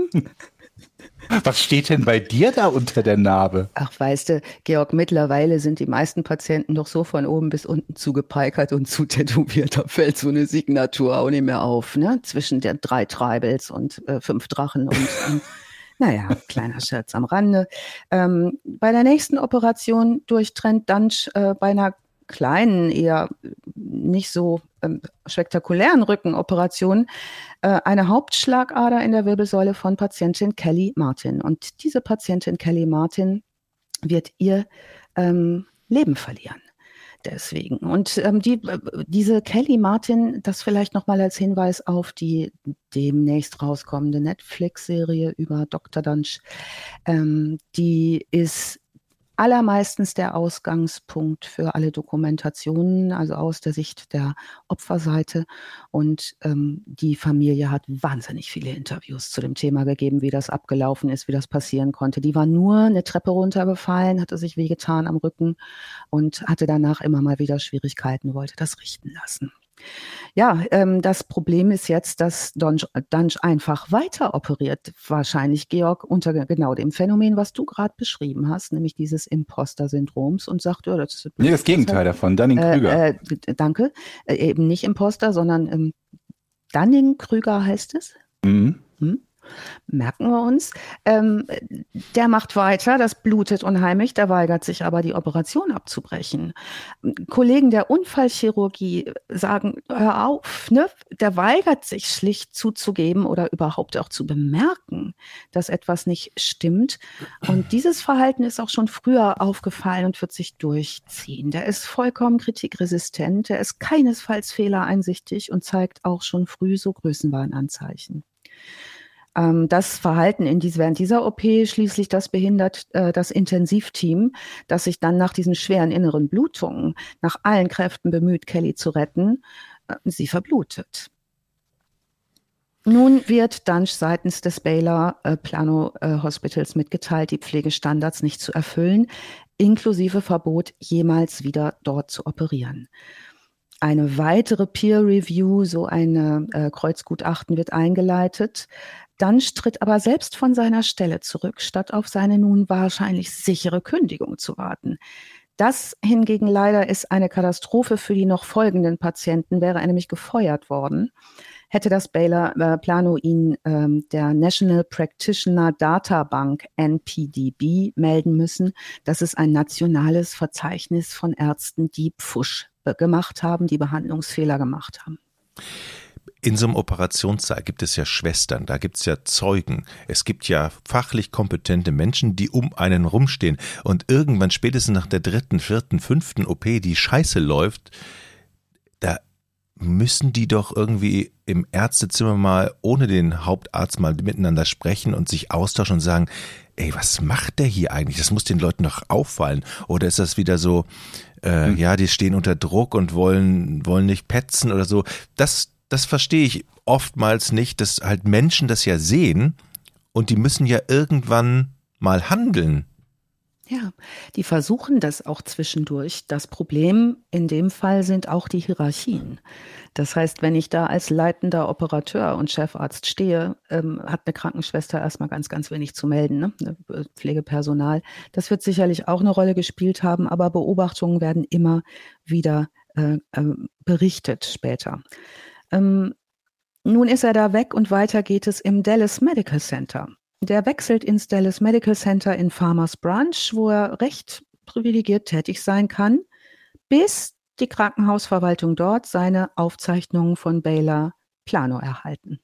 Was steht denn bei dir da unter der Narbe? Ach, weißt du, Georg, mittlerweile sind die meisten Patienten doch so von oben bis unten zugepeikert und zutätowiert. Da fällt so eine Signatur auch nicht mehr auf, ne? Zwischen den 3 Treibels und 5 Drachen und naja, kleiner Scherz am Rande. Bei der nächsten Operation durchtrennt Dansch bei einer kleinen, eher nicht so spektakulären Rückenoperation eine Hauptschlagader in der Wirbelsäule von Patientin Kelly Martin. Und diese Patientin Kelly Martin wird ihr Leben verlieren. Deswegen. Und diese Kelly Martin, das vielleicht nochmal als Hinweis auf die demnächst rauskommende Netflix-Serie über Dr. Dansch, die ist allermeistens der Ausgangspunkt für alle Dokumentationen, also aus der Sicht der Opferseite. Und die Familie hat wahnsinnig viele Interviews zu dem Thema gegeben, wie das abgelaufen ist, wie das passieren konnte. Die war nur eine Treppe runtergefallen, hatte sich wehgetan am Rücken und hatte danach immer mal wieder Schwierigkeiten, wollte das richten lassen. Ja, das Problem ist jetzt, dass Dansch einfach weiter operiert, wahrscheinlich, Georg, unter genau dem Phänomen, was du gerade beschrieben hast, nämlich dieses Imposter-Syndroms und sagt, ja, das ist Das Gegenteil davon, Dunning-Krüger. Danke, eben nicht Imposter, sondern Dunning-Krüger heißt es. Mhm. Merken wir uns. Der macht weiter, das blutet unheimlich, der weigert sich aber, die Operation abzubrechen. Kollegen der Unfallchirurgie sagen, hör auf, ne? Der weigert sich schlicht zuzugeben oder überhaupt auch zu bemerken, dass etwas nicht stimmt. Und dieses Verhalten ist auch schon früher aufgefallen und wird sich durchziehen. Der ist vollkommen kritikresistent, der ist keinesfalls fehlereinsichtig und zeigt auch schon früh so Größenwahnanzeichen. Das Verhalten während dieser OP schließlich, das behindert das Intensivteam, das sich dann nach diesen schweren inneren Blutungen nach allen Kräften bemüht, Kelly zu retten. Sie verblutet. Nun wird Dansch seitens des Baylor Plano Hospitals mitgeteilt, die Pflegestandards nicht zu erfüllen, inklusive Verbot, jemals wieder dort zu operieren. Eine weitere Peer-Review, so ein Kreuzgutachten wird eingeleitet. Dansch tritt aber selbst von seiner Stelle zurück, statt auf seine nun wahrscheinlich sichere Kündigung zu warten. Das hingegen leider ist eine Katastrophe für die noch folgenden Patienten, wäre er nämlich gefeuert worden, hätte das Baylor Plano ihn der National Practitioner Data Bank NPDB melden müssen. Das ist ein nationales Verzeichnis von Ärzten, die Pfusch gemacht haben, die Behandlungsfehler gemacht haben. In so einem Operationssaal gibt es ja Schwestern, da gibt es ja Zeugen, es gibt ja fachlich kompetente Menschen, die um einen rumstehen und irgendwann spätestens nach der 3., 4., 5. OP die Scheiße läuft, da müssen die doch irgendwie im Ärztezimmer mal ohne den Hauptarzt mal miteinander sprechen und sich austauschen und sagen, ey, was macht der hier eigentlich? Das muss den Leuten doch auffallen. Oder ist das wieder so, ja, die stehen unter Druck und wollen nicht petzen oder so. Das verstehe ich oftmals nicht, dass halt Menschen das ja sehen und die müssen ja irgendwann mal handeln. Ja, die versuchen das auch zwischendurch. Das Problem in dem Fall sind auch die Hierarchien. Das heißt, wenn ich da als leitender Operateur und Chefarzt stehe, hat eine Krankenschwester erstmal ganz, ganz wenig zu melden, ne? Pflegepersonal. Das wird sicherlich auch eine Rolle gespielt haben, aber Beobachtungen werden immer wieder berichtet später. Nun ist er da weg und weiter geht es im Dallas Medical Center. Der wechselt ins Dallas Medical Center in Farmers Branch, wo er recht privilegiert tätig sein kann, bis die Krankenhausverwaltung dort seine Aufzeichnungen von Baylor Plano erhalten.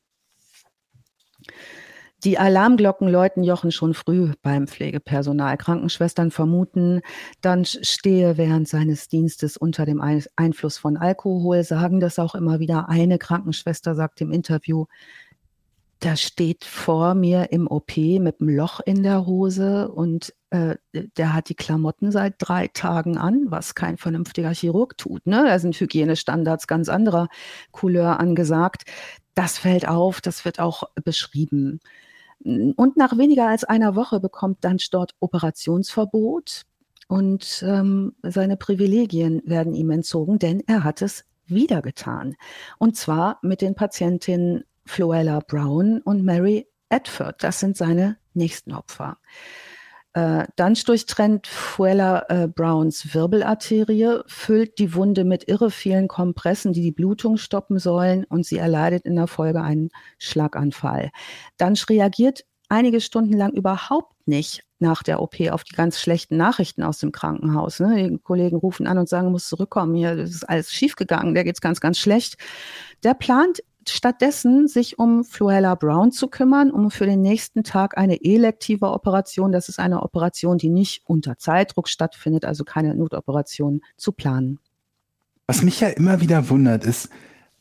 Die Alarmglocken läuten Jochen schon früh beim Pflegepersonal. Krankenschwestern vermuten, Dunch stehe während seines Dienstes unter dem Einfluss von Alkohol, sagen das auch immer wieder. Eine Krankenschwester sagt im Interview, da steht vor mir im OP mit einem Loch in der Hose und der hat die Klamotten seit 3 Tagen an, was kein vernünftiger Chirurg tut. Ne? Da sind Hygienestandards ganz anderer Couleur angesagt. Das fällt auf, das wird auch beschrieben. Und nach weniger als einer Woche bekommt Dunch dort Operationsverbot und seine Privilegien werden ihm entzogen, denn er hat es wieder getan. Und zwar mit den Patientinnen Floella Brown und Mary Edford. Das sind seine nächsten Opfer. Dunch durchtrennt Floella Browns Wirbelarterie, füllt die Wunde mit irre vielen Kompressen, die die Blutung stoppen sollen, und sie erleidet in der Folge einen Schlaganfall. Dunch reagiert einige Stunden lang überhaupt nicht nach der OP auf die ganz schlechten Nachrichten aus dem Krankenhaus. Ne? Die Kollegen rufen an und sagen, du musst zurückkommen, hier das ist alles schiefgegangen, der geht's ganz, ganz schlecht. Der plant stattdessen, sich um Floella Brown zu kümmern, um für den nächsten Tag eine elektive Operation, das ist eine Operation, die nicht unter Zeitdruck stattfindet, also keine Notoperation, zu planen. Was mich ja immer wieder wundert ist,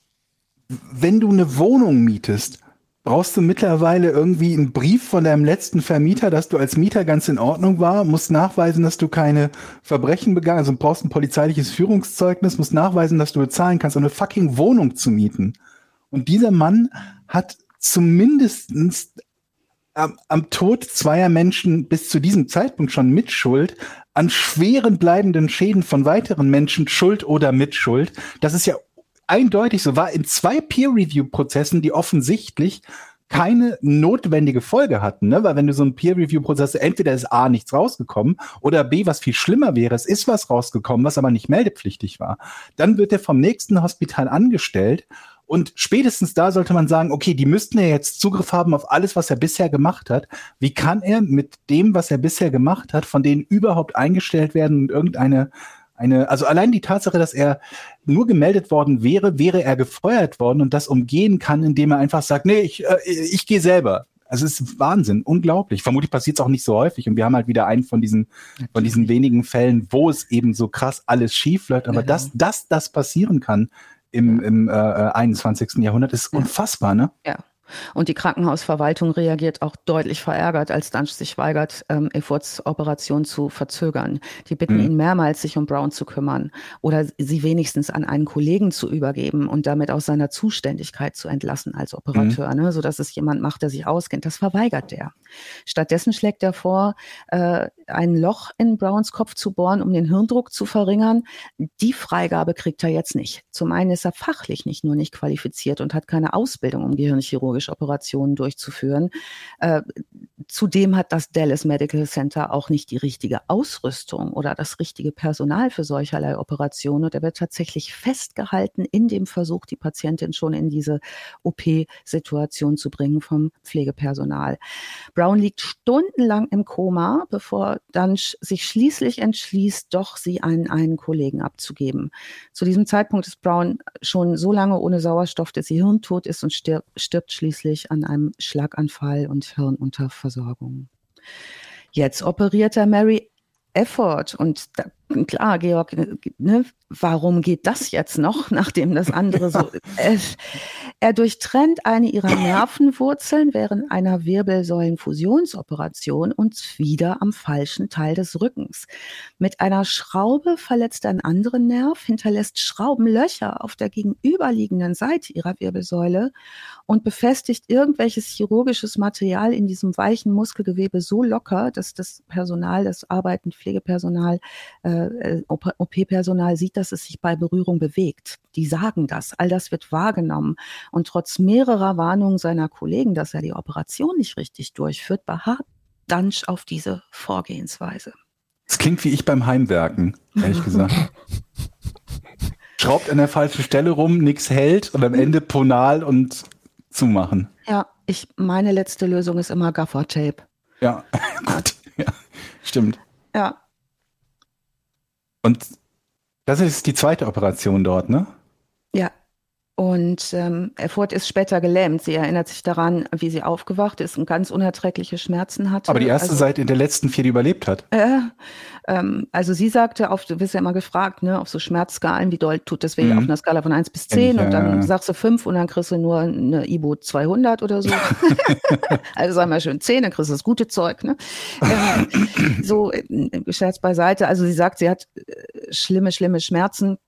wenn du eine Wohnung mietest, brauchst du mittlerweile irgendwie einen Brief von deinem letzten Vermieter, dass du als Mieter ganz in Ordnung war, musst nachweisen, dass du keine Verbrechen begangen, also brauchst ein polizeiliches Führungszeugnis, musst nachweisen, dass du bezahlen kannst, um eine fucking Wohnung zu mieten. Und dieser Mann hat zumindest am Tod zweier Menschen bis zu diesem Zeitpunkt schon Mitschuld, an schweren bleibenden Schäden von weiteren Menschen Schuld oder Mitschuld. Das ist ja eindeutig so, war in 2 Peer-Review-Prozessen, die offensichtlich keine notwendige Folge hatten, ne? Weil wenn du so einen Peer-Review-Prozess, entweder ist A, nichts rausgekommen, oder B, was viel schlimmer wäre, es ist was rausgekommen, was aber nicht meldepflichtig war. Dann wird er vom nächsten Hospital angestellt. Und spätestens da sollte man sagen, okay, die müssten ja jetzt Zugriff haben auf alles, was er bisher gemacht hat. Wie kann er mit dem, was er bisher gemacht hat, von denen überhaupt eingestellt werden und also allein die Tatsache, dass er nur gemeldet worden wäre er gefeuert worden und das umgehen kann, indem er einfach sagt, nee, ich gehe selber. Also es ist Wahnsinn, unglaublich. Vermutlich passiert es auch nicht so häufig und wir haben halt wieder einen von diesen wenigen Fällen, wo es eben so krass alles schief läuft. Aber dass das passieren kann, im 21. Jahrhundert ist unfassbar, ne? Ja. Und die Krankenhausverwaltung reagiert auch deutlich verärgert, als Dunch sich weigert, Efforts Operation zu verzögern. Die bitten ihn mehrmals, sich um Brown zu kümmern oder sie wenigstens an einen Kollegen zu übergeben und damit aus seiner Zuständigkeit zu entlassen als Operateur, ne, sodass es jemand macht, der sich auskennt. Das verweigert der. Stattdessen schlägt er vor, ein Loch in Browns Kopf zu bohren, um den Hirndruck zu verringern. Die Freigabe kriegt er jetzt nicht. Zum einen ist er fachlich nicht qualifiziert und hat keine Ausbildung, um gehirnchirurgische Operationen durchzuführen. Zudem hat das Dallas Medical Center auch nicht die richtige Ausrüstung oder das richtige Personal für solcherlei Operationen. Und er wird tatsächlich festgehalten in dem Versuch, die Patientin schon in diese OP-Situation zu bringen vom Pflegepersonal. Brown liegt stundenlang im Koma, bevor Dunch sich schließlich entschließt, doch sie an einen Kollegen abzugeben. Zu diesem Zeitpunkt ist Brown schon so lange ohne Sauerstoff, dass sie hirntot ist und stirbt schließlich an einem Schlaganfall und Hirnunterversorgung. Jetzt operiert er Mary Edford und klar, Georg, ne, warum geht das jetzt noch, nachdem das andere so er durchtrennt eine ihrer Nervenwurzeln während einer Wirbelsäulenfusionsoperation und wieder am falschen Teil des Rückens. Mit einer Schraube verletzt er einen anderen Nerv, hinterlässt Schraubenlöcher auf der gegenüberliegenden Seite ihrer Wirbelsäule und befestigt irgendwelches chirurgisches Material in diesem weichen Muskelgewebe so locker, dass das Personal, das arbeitende Pflegepersonal, OP-Personal sieht, dass es sich bei Berührung bewegt. Die sagen das. All das wird wahrgenommen. Und trotz mehrerer Warnungen seiner Kollegen, dass er die Operation nicht richtig durchführt, beharrt Dunch auf diese Vorgehensweise. Das klingt wie ich beim Heimwerken, ehrlich gesagt. Schraubt an der falschen Stelle rum, nichts hält und am Ende Ponal und zumachen. Ja. Meine letzte Lösung ist immer Gaffer-Tape. Ja, gut. Ja, stimmt. Ja. Und das ist die zweite Operation dort, ne? Ja. Und Erfurt ist später gelähmt. Sie erinnert sich daran, wie sie aufgewacht ist und ganz unerträgliche Schmerzen hatte. Aber die erste Seite in der letzten 4, die überlebt hat. Also sie sagte, du wirst ja immer gefragt, ne, auf so Schmerzskalen, wie doll tut das weh, auf einer Skala von 1 bis 10 und dann sagst du 5 und dann kriegst du nur eine Ibo 200 oder so. Also sag mal schön 10, dann kriegst du das gute Zeug. Ne? So, Scherz beiseite. Also sie sagt, sie hat schlimme Schmerzen.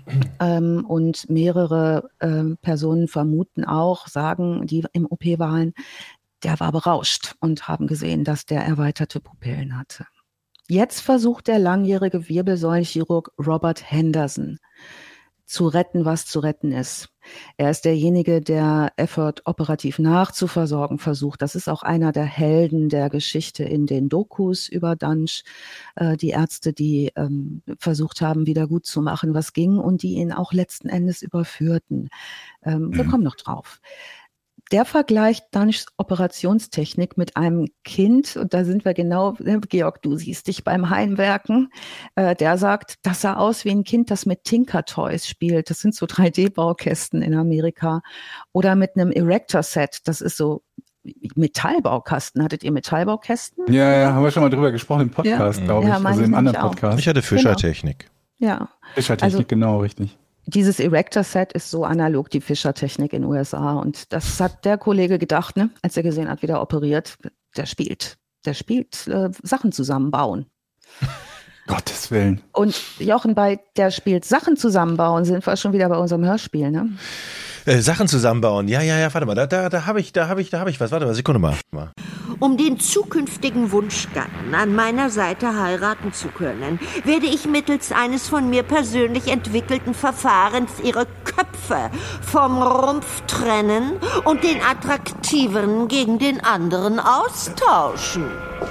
Und mehrere Personen vermuten auch, sagen, die im OP waren, der war berauscht und haben gesehen, dass der erweiterte Pupillen hatte. Jetzt versucht der langjährige Wirbelsäulenchirurg Robert Henderson zu retten, was zu retten ist. Er ist derjenige, der Erfurt operativ nachzuversorgen versucht. Das ist auch einer der Helden der Geschichte in den Dokus über Dunge. Die Ärzte, die versucht haben, wieder gut zu machen, was ging und die ihn auch letzten Endes überführten. Wir kommen noch drauf. Der vergleicht Dunges Operationstechnik mit einem Kind, und da sind wir genau, Georg, du siehst dich beim Heimwerken, der sagt, das sah aus wie ein Kind, das mit Tinker-Toys spielt. Das sind so 3D-Baukästen in Amerika. Oder mit einem Erector-Set, das ist so Metallbaukasten. Hattet ihr Metallbaukästen? Ja, haben wir schon mal drüber gesprochen im Podcast, glaube ich. Ja, also im anderen Podcast. Ich hatte Fischertechnik. Genau. Ja. Fischertechnik, also, genau, richtig. Dieses Erector-Set ist so analog die Fischer-Technik in den USA. Und das hat der Kollege gedacht, ne, als er gesehen hat, wie der operiert. Der spielt Sachen zusammenbauen. Gottes Willen. Und Jochen, bei der spielt Sachen zusammenbauen, sind wir schon wieder bei unserem Hörspiel, ne? Sachen zusammenbauen. Ja, warte mal, da habe ich was. Warte mal, Sekunde mal. Um den zukünftigen Wunschgatten an meiner Seite heiraten zu können, werde ich mittels eines von mir persönlich entwickelten Verfahrens ihre Köpfe vom Rumpf trennen und den attraktiveren gegen den anderen austauschen.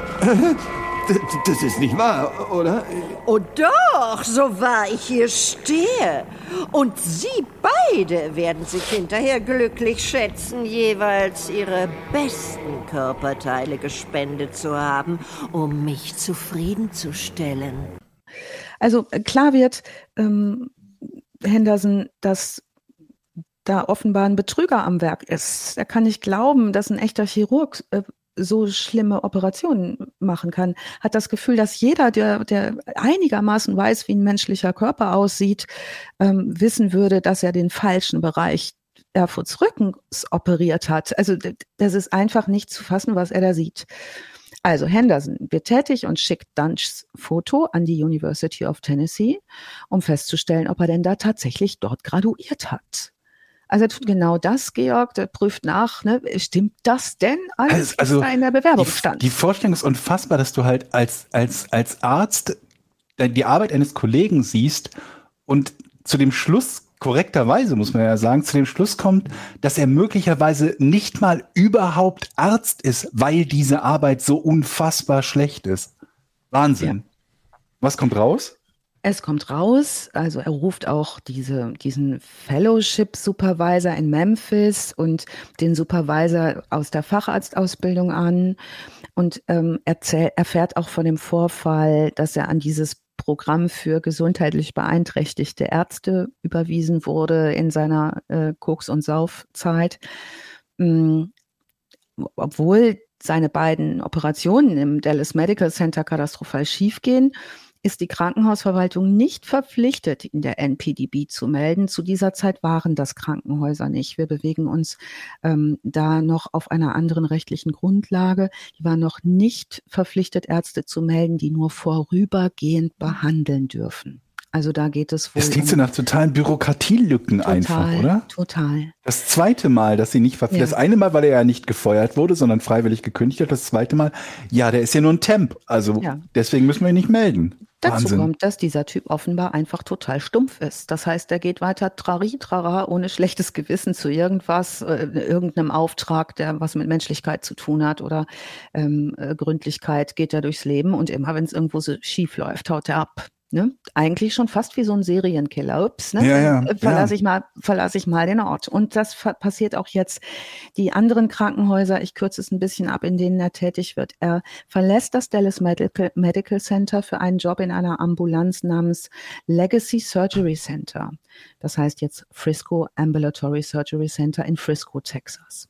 Das ist nicht wahr, oder? Oh doch, so wahr ich hier stehe. Und Sie beide werden sich hinterher glücklich schätzen, jeweils Ihre besten Körperteile gespendet zu haben, um mich zufriedenzustellen. Also klar wird Henderson, dass da offenbar ein Betrüger am Werk ist. Er kann nicht glauben, dass ein echter Chirurg so schlimme Operationen machen kann, hat das Gefühl, dass jeder, der einigermaßen weiß, wie ein menschlicher Körper aussieht, wissen würde, dass er den falschen Bereich Erfurts Rückens operiert hat. Also das ist einfach nicht zu fassen, was er da sieht. Also Henderson wird tätig und schickt Dunges Foto an die University of Tennessee, um festzustellen, ob er denn da tatsächlich dort graduiert hat. Also er tut genau das, Georg, der prüft nach, ne? Stimmt das denn alles, was da in der Bewerbung stand? Die Vorstellung ist unfassbar, dass du halt als Arzt die Arbeit eines Kollegen siehst und zu dem Schluss, korrekterweise muss man ja sagen, zu dem Schluss kommt, dass er möglicherweise nicht mal überhaupt Arzt ist, weil diese Arbeit so unfassbar schlecht ist. Wahnsinn. Ja. Was kommt raus? Es kommt raus, also er ruft auch diesen Fellowship-Supervisor in Memphis und den Supervisor aus der Facharztausbildung an und erfährt auch von dem Vorfall, dass er an dieses Programm für gesundheitlich beeinträchtigte Ärzte überwiesen wurde in seiner Koks- und Saufzeit. Obwohl seine beiden Operationen im Dallas Medical Center katastrophal schiefgehen, ist die Krankenhausverwaltung nicht verpflichtet, in der NPDB zu melden. Zu dieser Zeit waren das Krankenhäuser nicht. Wir bewegen uns da noch auf einer anderen rechtlichen Grundlage. Die waren noch nicht verpflichtet, Ärzte zu melden, die nur vorübergehend behandeln dürfen. Also da geht es wohl. Das klingt so nach totalen Bürokratielücken einfach, oder? Total. Das zweite Mal, dass sie nicht verpflichtet. Das eine Mal, weil er ja nicht gefeuert wurde, sondern freiwillig gekündigt hat. Das zweite Mal, ja, der ist ja nur ein Temp. Also deswegen müssen wir ihn nicht melden. Dazu Wahnsinn. kommt, dass dieser Typ offenbar einfach total stumpf ist. Das heißt, er geht weiter trara ohne schlechtes Gewissen zu irgendwas, irgendeinem Auftrag, der was mit Menschlichkeit zu tun hat oder Gründlichkeit, geht er durchs Leben und immer, wenn es irgendwo so schief läuft, haut er ab. Ne? Eigentlich schon fast wie so ein Serienkiller. Ups, ne? Ja. Verlasse ich mal den Ort. Und das passiert auch jetzt. Die anderen Krankenhäuser, ich kürze es ein bisschen ab, in denen er tätig wird. Er verlässt das Dallas Medical Center für einen Job in einer Ambulanz namens Legacy Surgery Center. Das heißt jetzt Frisco Ambulatory Surgery Center in Frisco, Texas.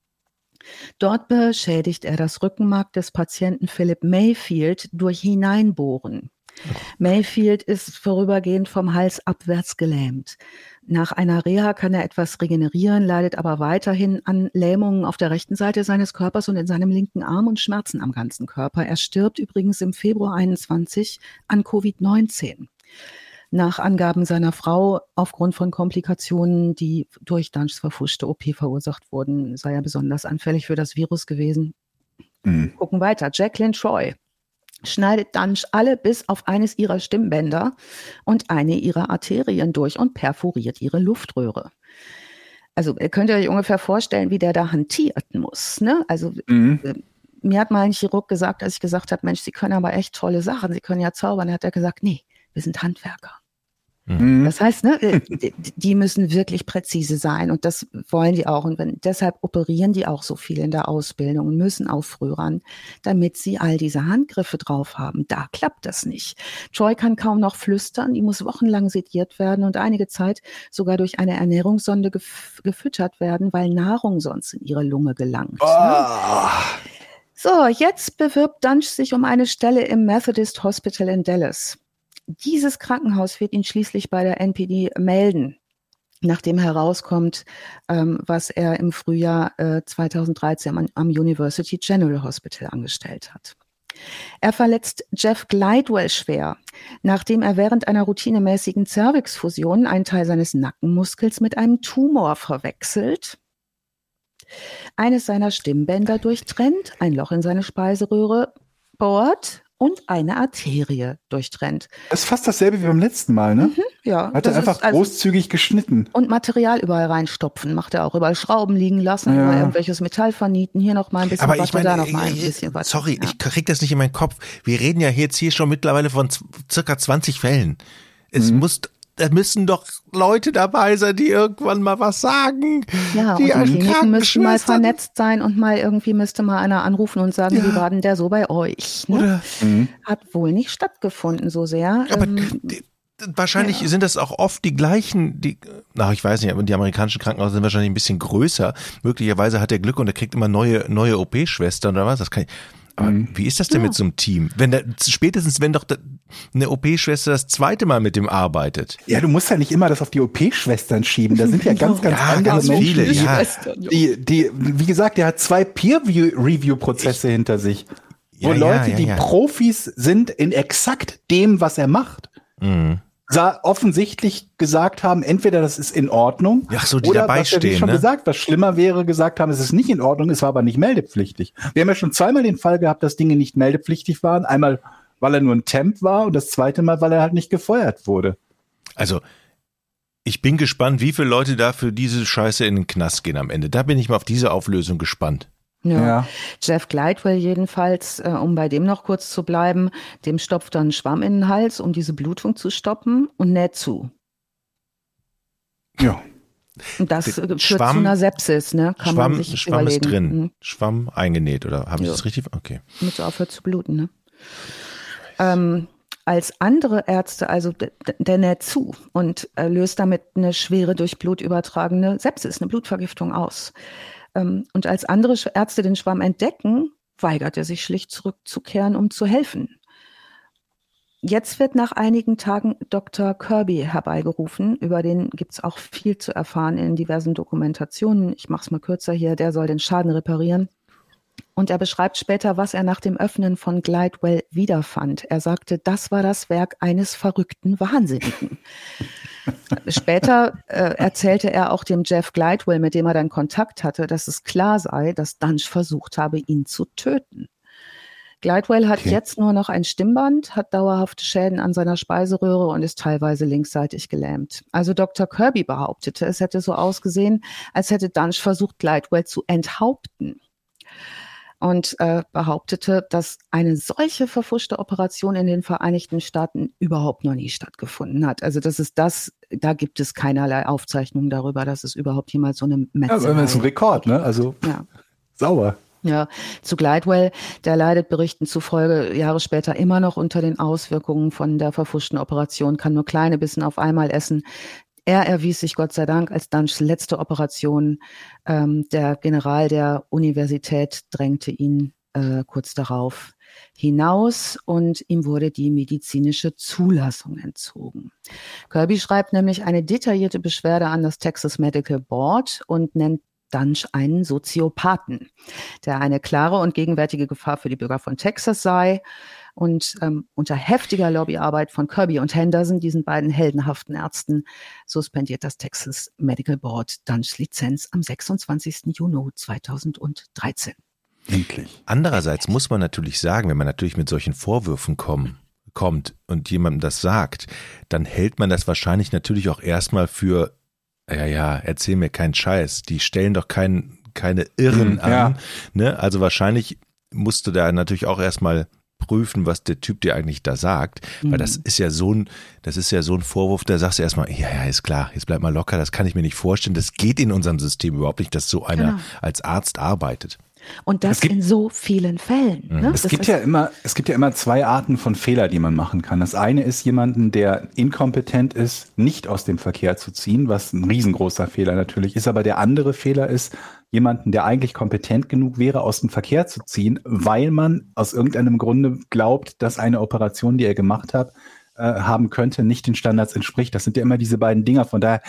Dort beschädigt er das Rückenmark des Patienten Philip Mayfield durch Hineinbohren. Mayfield ist vorübergehend vom Hals abwärts gelähmt. Nach einer Reha kann er etwas regenerieren, leidet aber weiterhin an Lähmungen auf der rechten Seite seines Körpers und in seinem linken Arm und Schmerzen am ganzen Körper. Er stirbt übrigens im Februar 21 an Covid-19. Nach Angaben seiner Frau aufgrund von Komplikationen, die durch Dunshs verfuschte OP verursacht wurden, sei er besonders anfällig für das Virus gewesen. Gucken weiter. Jacqueline Troy schneidet Dunsh alle bis auf eines ihrer Stimmbänder und eine ihrer Arterien durch und perforiert ihre Luftröhre. Also ihr könnt euch ungefähr vorstellen, wie der da hantieren muss. Ne? Also mir hat mal ein Chirurg gesagt, als ich gesagt habe, Mensch, Sie können aber echt tolle Sachen, Sie können ja zaubern. Hat er gesagt, nee, wir sind Handwerker. Das heißt, ne, die müssen wirklich präzise sein und das wollen die auch. Und deshalb operieren die auch so viel in der Ausbildung und müssen auch früh ran, damit sie all diese Handgriffe drauf haben. Da klappt das nicht. Troy kann kaum noch flüstern, die muss wochenlang sediert werden und einige Zeit sogar durch eine Ernährungssonde gefüttert werden, weil Nahrung sonst in ihre Lunge gelangt. Ne? So, jetzt bewirbt Dunsh sich um eine Stelle im Methodist Hospital in Dallas. Dieses Krankenhaus wird ihn schließlich bei der NPD melden, nachdem herauskommt, was er im Frühjahr 2013 am University General Hospital angestellt hat. Er verletzt Jeff Glidewell schwer, nachdem er während einer routinemäßigen Cervixfusion einen Teil seines Nackenmuskels mit einem Tumor verwechselt, eines seiner Stimmbänder durchtrennt, ein Loch in seine Speiseröhre bohrt und eine Arterie durchtrennt. Das ist fast dasselbe wie beim letzten Mal, ne? Ja. Hat er einfach großzügig geschnitten. Und Material überall reinstopfen. Macht er auch. Überall Schrauben liegen lassen, überall irgendwelches Metall vernieten. Hier noch mal ein bisschen Watte, da noch mal ein bisschen Watte. Sorry, ich krieg das nicht in meinen Kopf. Wir reden ja jetzt hier schon mittlerweile von circa 20 Fällen. Da müssen doch Leute dabei sein, die irgendwann mal was sagen. Ja, die und die Kliniken müssten mal vernetzt sein und mal irgendwie müsste mal einer anrufen und sagen, wie war denn der so bei euch? Ne? Hat wohl nicht stattgefunden so sehr. Aber wahrscheinlich sind das auch oft die gleichen, ich weiß nicht, aber die amerikanischen Krankenhäuser sind wahrscheinlich ein bisschen größer. Möglicherweise hat er Glück und er kriegt immer neue OP-Schwestern oder was. Das kann ich. Aber wie ist das denn mit so einem Team? Spätestens wenn doch eine OP-Schwester das zweite Mal mit dem arbeitet. Ja, du musst ja nicht immer das auf die OP-Schwestern schieben. Da sind ja ganz andere Menschen, viele, die, wie gesagt, der hat 2 Peer-Review-Prozesse hinter sich. Wo Leute, die Profis sind in exakt dem, was er macht. Offensichtlich gesagt haben, entweder das ist in Ordnung, die oder dabei was er stehen, schon ne? gesagt, was schlimmer wäre, gesagt haben, es ist nicht in Ordnung, es war aber nicht meldepflichtig. Wir haben ja schon zweimal den Fall gehabt, dass Dinge nicht meldepflichtig waren. Einmal, weil er nur ein Temp war und das zweite Mal, weil er halt nicht gefeuert wurde. Also, ich bin gespannt, wie viele Leute da für diese Scheiße in den Knast gehen am Ende. Da bin ich mal auf diese Auflösung gespannt. Ja. Jeff Glidewell jedenfalls, um bei dem noch kurz zu bleiben, dem stopft dann einen Schwamm in den Hals, um diese Blutung zu stoppen und näht zu. Ja. Und das führt zu einer Sepsis, ne? Kann man sich Schwamm überlegen. ist drin. Schwamm eingenäht, oder habe ich das richtig? Okay. Damit es aufhört zu bluten, ne? Als andere Ärzte, also der näht zu und löst damit eine schwere durch Blut übertragene Sepsis, eine Blutvergiftung aus. Und als andere Ärzte den Schwamm entdecken, weigert er sich schlicht zurückzukehren, um zu helfen. Jetzt wird nach einigen Tagen Dr. Kirby herbeigerufen. Über den gibt es auch viel zu erfahren in diversen Dokumentationen. Ich mache es mal kürzer hier. Der soll den Schaden reparieren. Und er beschreibt später, was er nach dem Öffnen von Glidewell wiederfand. Er sagte, das war das Werk eines verrückten Wahnsinnigen. Später erzählte er auch dem Jeff Glidewell, mit dem er dann Kontakt hatte, dass es klar sei, dass Dunsh versucht habe, ihn zu töten. Glidewell hat jetzt nur noch ein Stimmband, hat dauerhafte Schäden an seiner Speiseröhre und ist teilweise linksseitig gelähmt. Also Dr. Kirby behauptete, es hätte so ausgesehen, als hätte Dunsh versucht, Glidewell zu enthaupten. und behauptete, dass eine solche verpfuschte Operation in den Vereinigten Staaten überhaupt noch nie stattgefunden hat. Also da gibt es keinerlei Aufzeichnungen darüber, dass es überhaupt jemals so eine Metzelei. Ja, das ist ein Rekord, ne? Also sauber. Ja, zu Glidewell, der leidet Berichten zufolge Jahre später immer noch unter den Auswirkungen von der verpfuschten Operation, kann nur kleine Bissen auf einmal essen. Er erwies sich Gott sei Dank als Dunshs letzte Operation. Der General der Universität drängte ihn kurz darauf hinaus und ihm wurde die medizinische Zulassung entzogen. Kirby schreibt nämlich eine detaillierte Beschwerde an das Texas Medical Board und nennt Dunsh einen Soziopathen, der eine klare und gegenwärtige Gefahr für die Bürger von Texas sei. Und unter heftiger Lobbyarbeit von Kirby und Henderson, diesen beiden heldenhaften Ärzten, suspendiert das Texas Medical Board Dunshs Lizenz am 26. Juni 2013. Endlich. Andererseits muss man natürlich sagen, wenn man natürlich mit solchen Vorwürfen kommt und jemandem das sagt, dann hält man das wahrscheinlich natürlich auch erstmal für ja, erzähl mir keinen Scheiß. Die stellen doch keine Irren an. Ja. Ne? Also wahrscheinlich musst du da natürlich auch erstmal prüfen, was der Typ dir eigentlich da sagt. Weil das ist ja so ein Vorwurf, da sagst du erstmal, ja, ist klar, jetzt bleib mal locker, das kann ich mir nicht vorstellen. Das geht in unserem System überhaupt nicht, dass so einer als Arzt arbeitet. Und das in so vielen Fällen. Ne? Es gibt ja immer zwei Arten von Fehler, die man machen kann. Das eine ist, jemanden, der inkompetent ist, nicht aus dem Verkehr zu ziehen, was ein riesengroßer Fehler natürlich ist. Aber der andere Fehler ist, jemanden, der eigentlich kompetent genug wäre, aus dem Verkehr zu ziehen, weil man aus irgendeinem Grunde glaubt, dass eine Operation, die er gemacht hat, haben könnte, nicht den Standards entspricht. Das sind ja immer diese beiden Dinger. Von daher,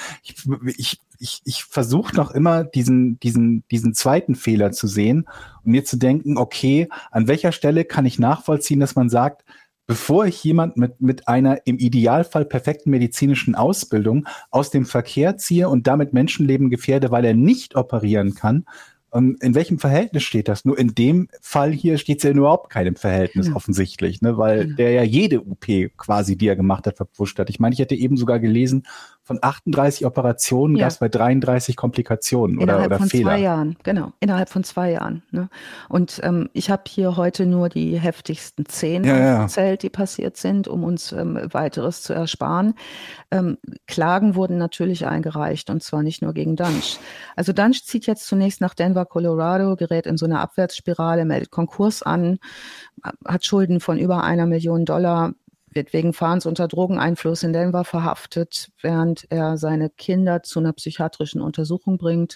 ich versuche noch immer diesen zweiten Fehler zu sehen und mir zu denken, okay, an welcher Stelle kann ich nachvollziehen, dass man sagt, bevor ich jemand mit einer im Idealfall perfekten medizinischen Ausbildung aus dem Verkehr ziehe und damit Menschenleben gefährde, weil er nicht operieren kann, in welchem Verhältnis steht das? Nur in dem Fall hier steht es ja in überhaupt keinem Verhältnis offensichtlich, ne? Weil der ja jede OP quasi, die er gemacht hat, verpfuscht hat. Ich meine, ich hätte eben sogar gelesen, von 38 Operationen gab es bei 33 Komplikationen oder Fehler. Innerhalb von 2 Jahren, genau. Innerhalb von 2 Jahren. Ne? Und ich habe hier heute nur die heftigsten 10 aufgezählt, die passiert sind, um uns weiteres zu ersparen. Klagen wurden natürlich eingereicht und zwar nicht nur gegen Dunsh. Also Dunsh zieht jetzt zunächst nach Denver, Colorado, gerät in so eine Abwärtsspirale, meldet Konkurs an, hat Schulden von über $1 Million, wird wegen Fahrens unter Drogeneinfluss in Denver verhaftet, während er seine Kinder zu einer psychiatrischen Untersuchung bringt.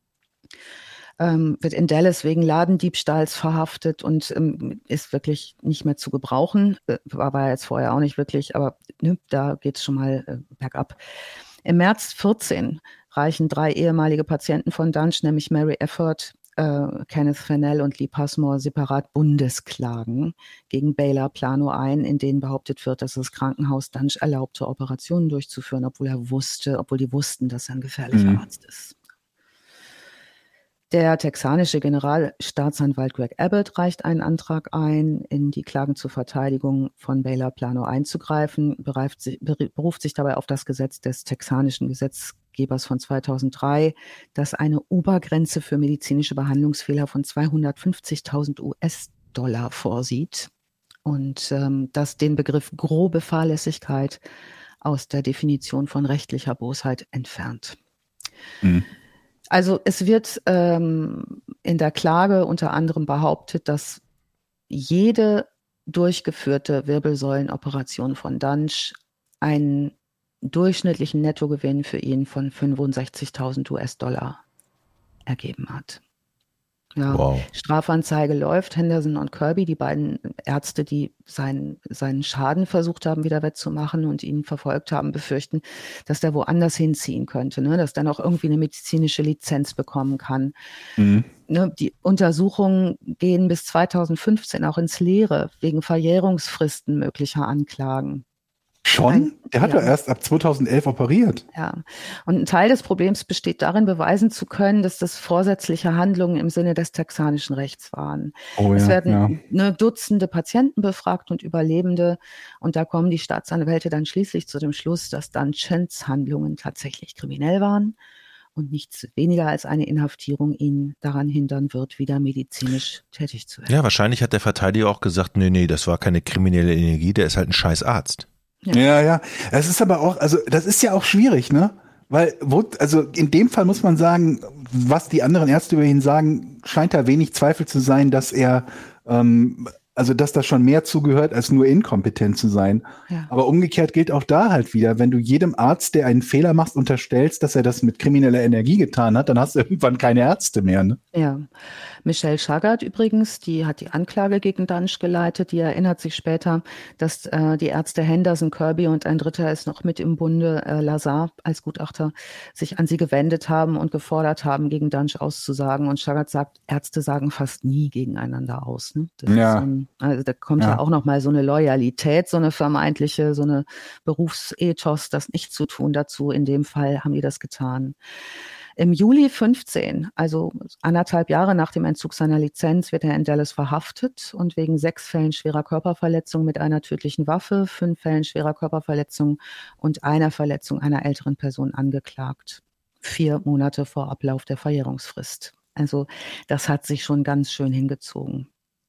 Wird in Dallas wegen Ladendiebstahls verhaftet und ist wirklich nicht mehr zu gebrauchen. War er jetzt vorher auch nicht wirklich, aber da geht es schon mal bergab. Im März 2014 reichen 3 ehemalige Patienten von Dunsh, nämlich Mary Efford, Kenneth Fennell und Lee Passmore, separat Bundesklagen gegen Baylor Plano ein, in denen behauptet wird, dass das Krankenhaus Dunsh erlaubte, Operationen durchzuführen, obwohl die wussten, dass er ein gefährlicher Arzt ist. Der texanische Generalstaatsanwalt Greg Abbott reicht einen Antrag ein, in die Klagen zur Verteidigung von Baylor Plano einzugreifen, beruft sich dabei auf das Gesetz des texanischen Gesetzgebers von 2003, das eine Obergrenze für medizinische Behandlungsfehler von $250.000 vorsieht und das den Begriff grobe Fahrlässigkeit aus der Definition von rechtlicher Bosheit entfernt. Also es wird in der Klage unter anderem behauptet, dass jede durchgeführte Wirbelsäulenoperation von Dunsh einen durchschnittlichen Nettogewinn für ihn von $65.000 ergeben hat. Ja, wow. Strafanzeige läuft. Henderson und Kirby, die beiden Ärzte, die seinen Schaden versucht haben, wieder wettzumachen und ihn verfolgt haben, befürchten, dass der woanders hinziehen könnte, ne? Dass der noch irgendwie eine medizinische Lizenz bekommen kann. Ne? Die Untersuchungen gehen bis 2015 auch ins Leere, wegen Verjährungsfristen möglicher Anklagen. Schon? Der hat doch erst ab 2011 operiert. Ja, und ein Teil des Problems besteht darin, beweisen zu können, dass das vorsätzliche Handlungen im Sinne des texanischen Rechts waren. Es werden Dutzende Patienten befragt und Überlebende und da kommen die Staatsanwälte dann schließlich zu dem Schluss, dass Dunshs Handlungen tatsächlich kriminell waren und nichts weniger als eine Inhaftierung ihn daran hindern wird, wieder medizinisch tätig zu werden. Ja, wahrscheinlich hat der Verteidiger auch gesagt, nee, das war keine kriminelle Energie, der ist halt ein scheiß Arzt. Ja. Es ist aber auch, also das ist ja auch schwierig, ne? Weil, also in dem Fall muss man sagen, was die anderen Ärzte über ihn sagen, scheint da wenig Zweifel zu sein, dass er, also dass da schon mehr zugehört, als nur inkompetent zu sein. Ja. Aber umgekehrt gilt auch da halt wieder, wenn du jedem Arzt, der einen Fehler macht, unterstellst, dass er das mit krimineller Energie getan hat, dann hast du irgendwann keine Ärzte mehr, ne? Ja. Michelle Schaggart übrigens, die hat die Anklage gegen Dunge geleitet, die erinnert sich später, dass die Ärzte Henderson, Kirby und ein dritter ist noch mit im Bunde, Lazar als Gutachter, sich an sie gewendet haben und gefordert haben, gegen Dunge auszusagen. Und Schaggart sagt, Ärzte sagen fast nie gegeneinander aus. Ne? Das ist so ein, also da kommt ja auch nochmal so eine Loyalität, so eine vermeintliche, so eine Berufsethos, das nicht zu tun dazu. In dem Fall haben die das getan. Im Juli 15, also 1,5 Jahre nach dem Entzug seiner Lizenz, wird er in Dallas verhaftet und wegen 6 Fällen schwerer Körperverletzung mit einer tödlichen Waffe, 5 Fällen schwerer Körperverletzung und einer Verletzung einer älteren Person angeklagt. 4 Monate vor Ablauf der Verjährungsfrist. Also das hat sich schon ganz schön hingezogen.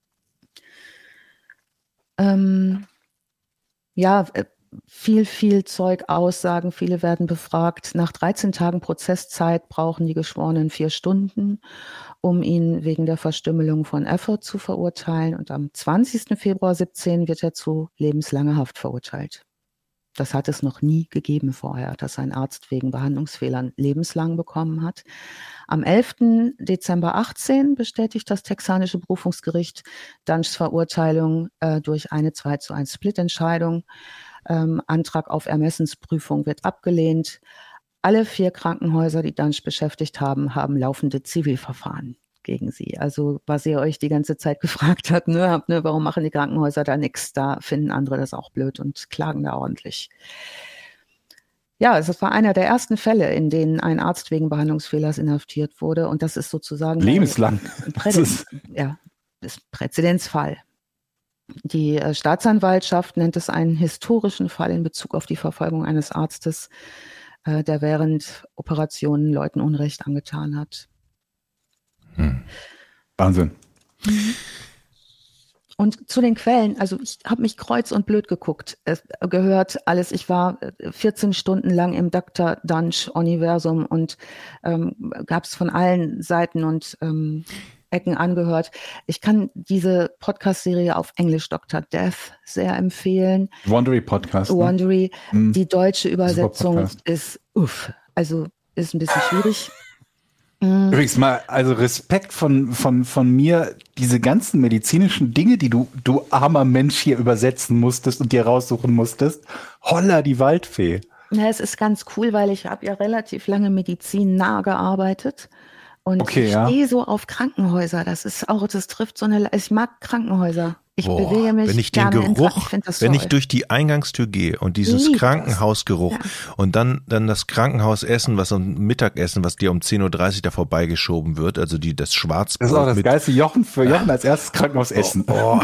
Viel Zeug, Aussagen, viele werden befragt. Nach 13 Tagen Prozesszeit brauchen die Geschworenen 4 Stunden, um ihn wegen der Verstümmelung von Effort zu verurteilen. Und am 20. Februar 17 wird er zu lebenslanger Haft verurteilt. Das hat es noch nie gegeben vorher, dass ein Arzt wegen Behandlungsfehlern lebenslang bekommen hat. Am 11. Dezember 18 bestätigt das texanische Berufungsgericht Dunges Verurteilung durch eine 2:1 Splitentscheidung. Antrag auf Ermessensprüfung wird abgelehnt. Alle 4 Krankenhäuser, die Dunge beschäftigt haben, haben laufende Zivilverfahren gegen sie. Also was ihr euch die ganze Zeit gefragt habt, warum machen die Krankenhäuser da nichts? Da finden andere das auch blöd und klagen da ordentlich. Ja, es war einer der ersten Fälle, in denen ein Arzt wegen Behandlungsfehlers inhaftiert wurde. Und das ist sozusagen lebenslang. Ist Präzedenzfall. Die Staatsanwaltschaft nennt es einen historischen Fall in Bezug auf die Verfolgung eines Arztes, der während Operationen Leuten Unrecht angetan hat. Wahnsinn. Und zu den Quellen, also ich habe mich kreuz und blöd geguckt, es gehört alles, ich war 14 Stunden lang im Dr. Dunge-Universum und gab es von allen Seiten und Ecken angehört. Ich kann diese Podcast-Serie auf Englisch Dr. Death sehr empfehlen. Wondery Podcast. Wondery. Ne? Die deutsche Übersetzung ist also ist ein bisschen schwierig. Übrigens mal, also Respekt von mir, diese ganzen medizinischen Dinge, die du armer Mensch hier übersetzen musstest und dir raussuchen musstest. Holla, die Waldfee. Ja, es ist ganz cool, weil ich habe ja relativ lange medizinnah gearbeitet. Und ich stehe so auf Krankenhäuser. Das trifft so eine, ich mag Krankenhäuser. Ich bewege mich wenn ich den gerne Geruch, wenn ich durch die Eingangstür gehe und dieses Krankenhausgeruch und dann das Krankenhausessen, was um Mittagessen, was dir um 10:30 Uhr da vorbeigeschoben wird, also das Schwarzbrot. Das ist auch das geilste Jochen als erstes Krankenhausessen.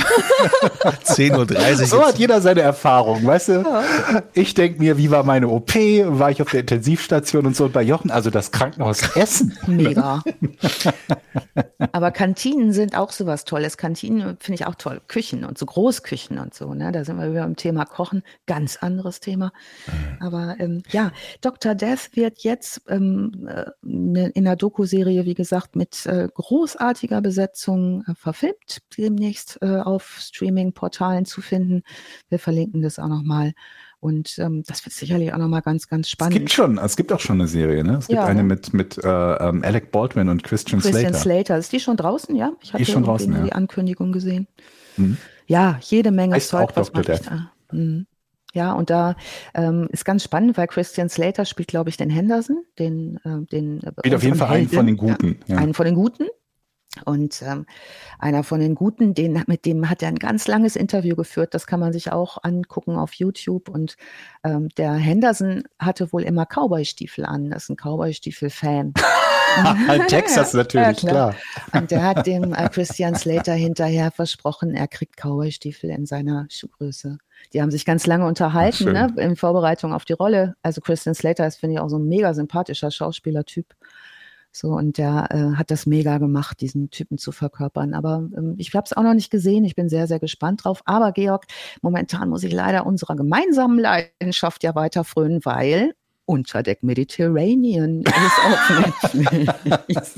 10:30 Uhr. So hat jeder seine Erfahrung, weißt du? Ja. Ich denke mir, wie war meine OP? War ich auf der Intensivstation und so? Und bei Jochen, also das Krankenhausessen. Mega. Aber Kantinen sind auch sowas Tolles. Kantinen finde ich auch toll. Küchen und so Großküchen und so, ne? Da sind wir wieder beim Thema Kochen, ganz anderes Thema. Aber Dr. Death wird jetzt in der Doku-Serie, wie gesagt, mit großartiger Besetzung verfilmt, demnächst auf Streaming-Portalen zu finden. Wir verlinken das auch nochmal. Und das wird sicherlich auch nochmal ganz, ganz spannend. Es gibt auch schon eine Serie, ne? Es gibt eine mit Alec Baldwin und Christian Slater. Ist die schon draußen, ja? Ich hatte die Ankündigung gesehen. Mhm. Ja, jede Menge heißt Zeug, auch was man nicht. Ja, und da ist ganz spannend, weil Christian Slater spielt, glaube ich, den Henderson, den spielt auf jeden Fall einen von den Guten. Ja. Einen von den Guten. Und einer von den Guten, mit dem hat er ein ganz langes Interview geführt. Das kann man sich auch angucken auf YouTube. Und der Henderson hatte wohl immer Cowboy-Stiefel an. Das ist ein Cowboy-Stiefel-Fan. Texas natürlich, klar. Und der hat dem Christian Slater hinterher versprochen, er kriegt Cowboy-Stiefel in seiner Schuhgröße. Die haben sich ganz lange unterhalten, ne, in Vorbereitung auf die Rolle. Also Christian Slater ist, finde ich, auch so ein mega sympathischer Schauspielertyp. So, und der hat das mega gemacht, diesen Typen zu verkörpern. Aber ich habe es auch noch nicht gesehen. Ich bin sehr, sehr gespannt drauf. Aber Georg, momentan muss ich leider unserer gemeinsamen Leidenschaft ja weiter frönen, weil Unterdeck Mediterranean ist auf Netflix.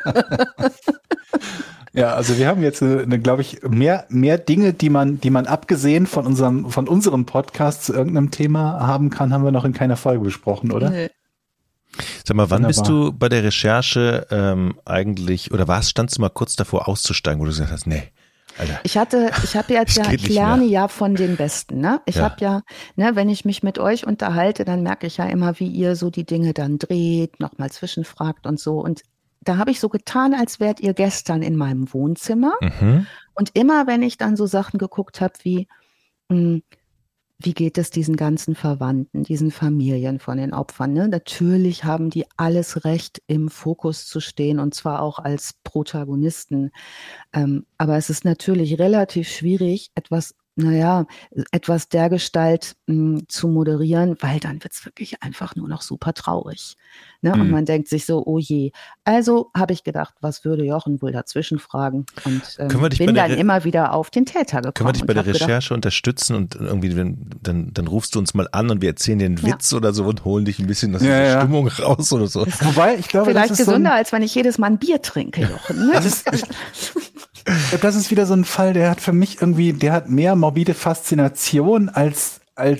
Ja, also wir haben jetzt, glaube ich, mehr Dinge, die man abgesehen von unserem Podcast zu irgendeinem Thema haben kann, haben wir noch in keiner Folge besprochen, oder? Nee. Sag mal, wann bist du bei der Recherche eigentlich, oder standst du mal kurz davor auszusteigen, wo du gesagt hast, nee, Alter. Ich habe jetzt ich lerne ja von den Besten, ne? Ich habe ja, ne, wenn ich mich mit euch unterhalte, dann merke ich ja immer, wie ihr so die Dinge dann dreht, nochmal zwischenfragt und so. Und da habe ich so getan, als wärt ihr gestern in meinem Wohnzimmer. Mhm. Und immer, wenn ich dann so Sachen geguckt habe wie geht es diesen ganzen Verwandten, diesen Familien von den Opfern? Ne? Natürlich haben die alles Recht, im Fokus zu stehen und zwar auch als Protagonisten. Aber es ist natürlich relativ schwierig, etwas dergestalt zu moderieren, weil dann wird's wirklich einfach nur noch super traurig. Ne? Und man denkt sich so, oh je. Also habe ich gedacht, was würde Jochen wohl dazwischen fragen? Und bin dann immer wieder auf den Täter gekommen. Können wir dich bei der Recherche unterstützen und irgendwie, dann rufst du uns mal an und wir erzählen dir einen Witz oder so und holen dich ein bisschen aus der Stimmung raus oder so. Wobei, ich glaube, vielleicht das ist gesünder, als wenn ich jedes Mal ein Bier trinke, Jochen. Ne? Das ist wieder so ein Fall, der hat für mich irgendwie, der hat mehr morbide Faszination als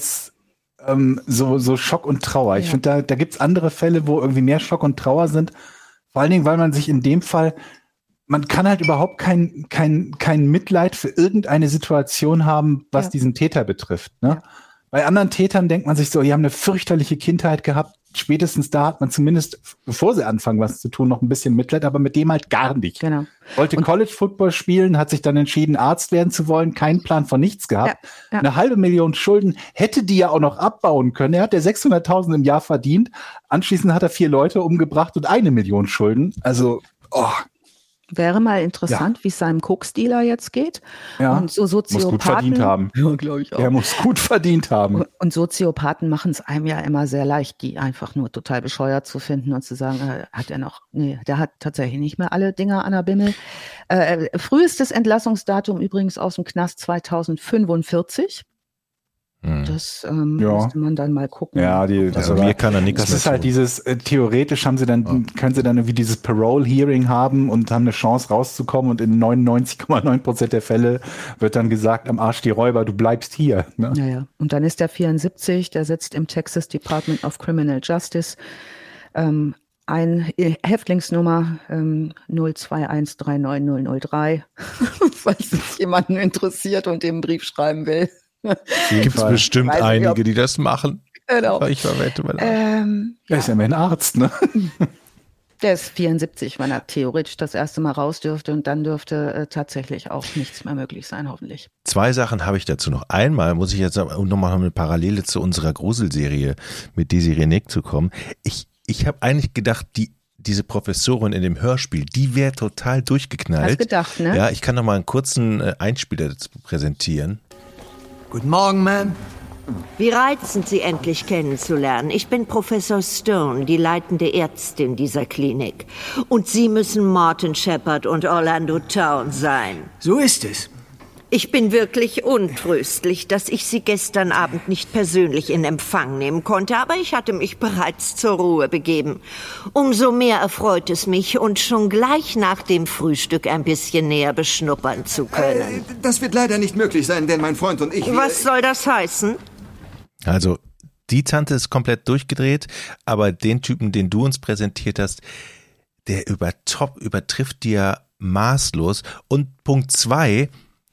so Schock und Trauer. Ich finde, da gibt's andere Fälle, wo irgendwie mehr Schock und Trauer sind. Vor allen Dingen, weil man sich in dem Fall, man kann halt überhaupt kein Mitleid für irgendeine Situation haben, was diesen Täter betrifft. Ne? Ja. Bei anderen Tätern denkt man sich so, die haben eine fürchterliche Kindheit gehabt. Spätestens da hat man zumindest, bevor sie anfangen, was zu tun, noch ein bisschen Mitleid, aber mit dem halt gar nicht. Genau. Wollte College Football spielen, hat sich dann entschieden, Arzt werden zu wollen, keinen Plan von nichts gehabt. Ja. 500.000 Schulden, hätte die ja auch noch abbauen können. Er hat ja 600.000 im Jahr verdient. Anschließend hat er 4 Leute umgebracht und 1 Million Schulden. Also, Wäre mal interessant, wie es seinem Koksdealer jetzt geht. Ja, und so Soziopathen, muss gut verdient haben. Ja, glaube ich auch. Er muss gut verdient haben. Und Soziopathen machen es einem ja immer sehr leicht, die einfach nur total bescheuert zu finden und zu sagen, der hat tatsächlich nicht mehr alle Dinger an der Bimmel. Frühestes Entlassungsdatum übrigens aus dem Knast 2045. Das müsste man dann mal gucken. Ja, mir kann er nichts. Das ist halt dieses, theoretisch können sie dann irgendwie dieses Parole-Hearing haben und haben eine Chance rauszukommen und in 99,9% der Fälle wird dann gesagt, am Arsch die Räuber, du bleibst hier. Ne? Ja. Und dann ist der 74, der sitzt im Texas Department of Criminal Justice, Häftlingsnummer 02139003, falls es jemanden interessiert und dem einen Brief schreiben will. Gibt es bestimmt einige, die das machen. Genau. Ich verwette mal. Er ist ja immer ein Arzt, ne? Der ist 74, wenn er theoretisch das erste Mal raus dürfte und dann dürfte tatsächlich auch nichts mehr möglich sein, hoffentlich. 2 Sachen habe ich dazu noch. Einmal muss ich jetzt nochmal eine Parallele zu unserer Gruselserie mit Desiree Nick zu kommen. Ich habe eigentlich gedacht, diese Professorin in dem Hörspiel, die wäre total durchgeknallt. Hast gedacht, ne? Ja, ich kann noch mal einen kurzen Einspieler dazu präsentieren. Guten Morgen, Ma'am. Wie reizend, Sie endlich kennenzulernen. Ich bin Professor Stone, die leitende Ärztin dieser Klinik. Und Sie müssen Martin Shepard und Orlando Town sein. So ist es. Ich bin wirklich untröstlich, dass ich Sie gestern Abend nicht persönlich in Empfang nehmen konnte, aber ich hatte mich bereits zur Ruhe begeben. Umso mehr erfreut es mich, uns schon gleich nach dem Frühstück ein bisschen näher beschnuppern zu können. Das wird leider nicht möglich sein, denn mein Freund und ich... Was soll das heißen? Also, die Tante ist komplett durchgedreht, aber den Typen, den du uns präsentiert hast, der übertrifft dir maßlos. Und Punkt 2...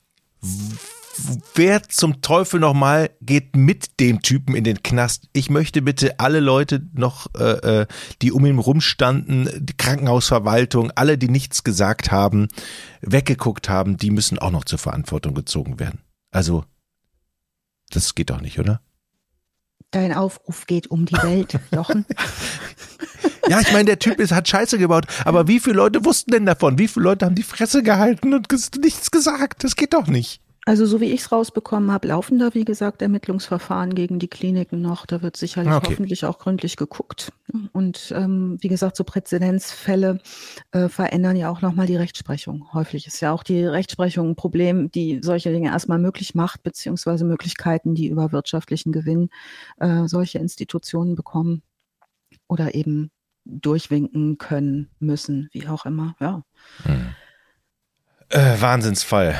Wer zum Teufel nochmal geht mit dem Typen in den Knast? Ich möchte bitte alle Leute noch, die um ihn rumstanden, die Krankenhausverwaltung, alle, die nichts gesagt haben, weggeguckt haben, die müssen auch noch zur Verantwortung gezogen werden. Also, das geht doch nicht, oder? Dein Aufruf geht um die Welt, Jochen. Ja, ich meine, der Typ hat Scheiße gebaut, aber wie viele Leute wussten denn davon? Wie viele Leute haben die Fresse gehalten und nichts gesagt? Das geht doch nicht. Also so wie ich es rausbekommen habe, laufen da, wie gesagt, Ermittlungsverfahren gegen die Kliniken noch. Da wird sicherlich hoffentlich auch gründlich geguckt. Und wie gesagt, so Präzedenzfälle verändern ja auch nochmal die Rechtsprechung. Häufig ist ja auch die Rechtsprechung ein Problem, die solche Dinge erstmal möglich macht, beziehungsweise Möglichkeiten, die über wirtschaftlichen Gewinn solche Institutionen bekommen oder eben durchwinken können müssen, wie auch immer. Ja. Wahnsinnsfall.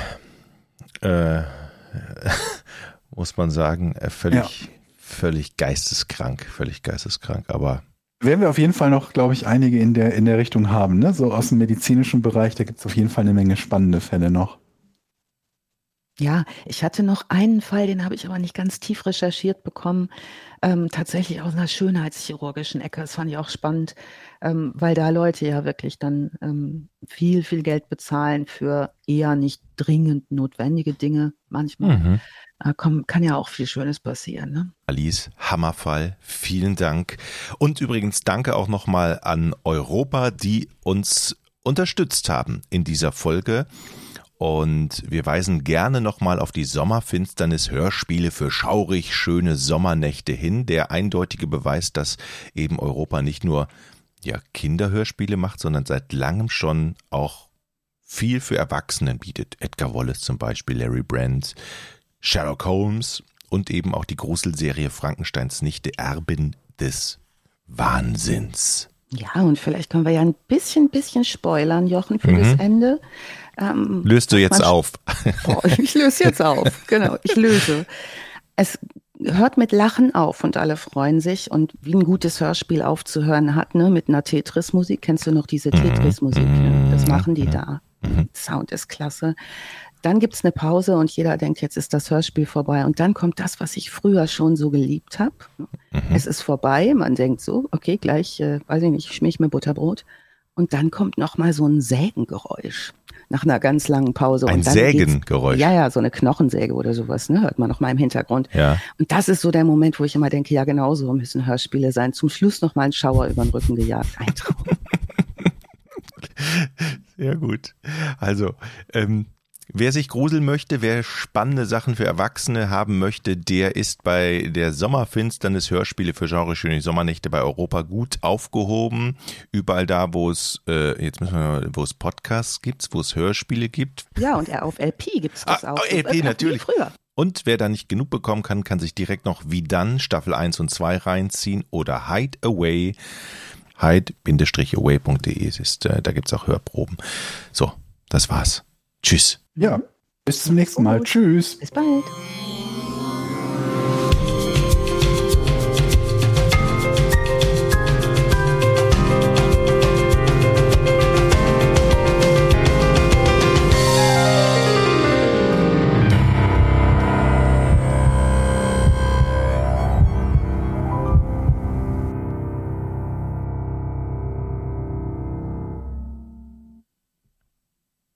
Muss man sagen, völlig geisteskrank, aber werden wir auf jeden Fall noch, glaube ich, einige in der Richtung haben, ne? So aus dem medizinischen Bereich, da gibt es auf jeden Fall eine Menge spannende Fälle noch. Ja, ich hatte noch einen Fall, den habe ich aber nicht ganz tief recherchiert bekommen, tatsächlich aus einer schönheitschirurgischen Ecke. Das fand ich auch spannend, weil da Leute ja wirklich dann viel, viel Geld bezahlen für eher nicht dringend notwendige Dinge. Manchmal kann ja auch viel Schönes passieren. Ne? Alice, Hammerfall, vielen Dank. Und übrigens danke auch nochmal an Europa, die uns unterstützt haben in dieser Folge. Und wir weisen gerne nochmal auf die Sommerfinsternis-Hörspiele für schaurig schöne Sommernächte hin. Der eindeutige Beweis, dass eben Europa nicht nur Kinderhörspiele macht, sondern seit langem schon auch viel für Erwachsenen bietet. Edgar Wallace zum Beispiel, Larry Brand, Sherlock Holmes und eben auch die Gruselserie Frankensteins Nichte, Erbin des Wahnsinns. Ja, und vielleicht können wir ja ein bisschen spoilern, Jochen, für das Ende. Löst du jetzt auf? Ich löse jetzt auf, genau, ich löse. Es hört mit Lachen auf und alle freuen sich und wie ein gutes Hörspiel aufzuhören hat, ne, mit einer Tetris-Musik. Kennst du noch diese Tetris-Musik? Ne? Das machen die da. Sound ist klasse. Dann gibt's eine Pause und jeder denkt, jetzt ist das Hörspiel vorbei. Und dann kommt das, was ich früher schon so geliebt habe. Es ist vorbei, man denkt so, okay, gleich, weiß ich nicht, schmier ich mir Butterbrot. Und dann kommt nochmal so ein Sägengeräusch nach einer ganz langen Pause. Ein Sägengeräusch? Ja, so eine Knochensäge oder sowas, ne, hört man noch mal im Hintergrund. Ja. Und das ist so der Moment, wo ich immer denke, ja genau so müssen Hörspiele sein. Zum Schluss noch mal ein Schauer über den Rücken gejagt. Ein Traum. Sehr gut. Also, wer sich gruseln möchte, wer spannende Sachen für Erwachsene haben möchte, der ist bei der Sommerfinsternis Hörspiele für genreschöne Sommernächte bei Europa gut aufgehoben. Überall da, wo es Podcasts gibt, wo es Hörspiele gibt. Ja, und auf LP gibt es das auch. LP natürlich. Früher. Und wer da nicht genug bekommen kann sich direkt noch Wie dann Staffel 1 und 2 reinziehen oder Hideaway. hide-away.de da gibt's auch Hörproben. So, das war's. Tschüss. Ja, bis zum nächsten Mal. Tschüss. Bis bald.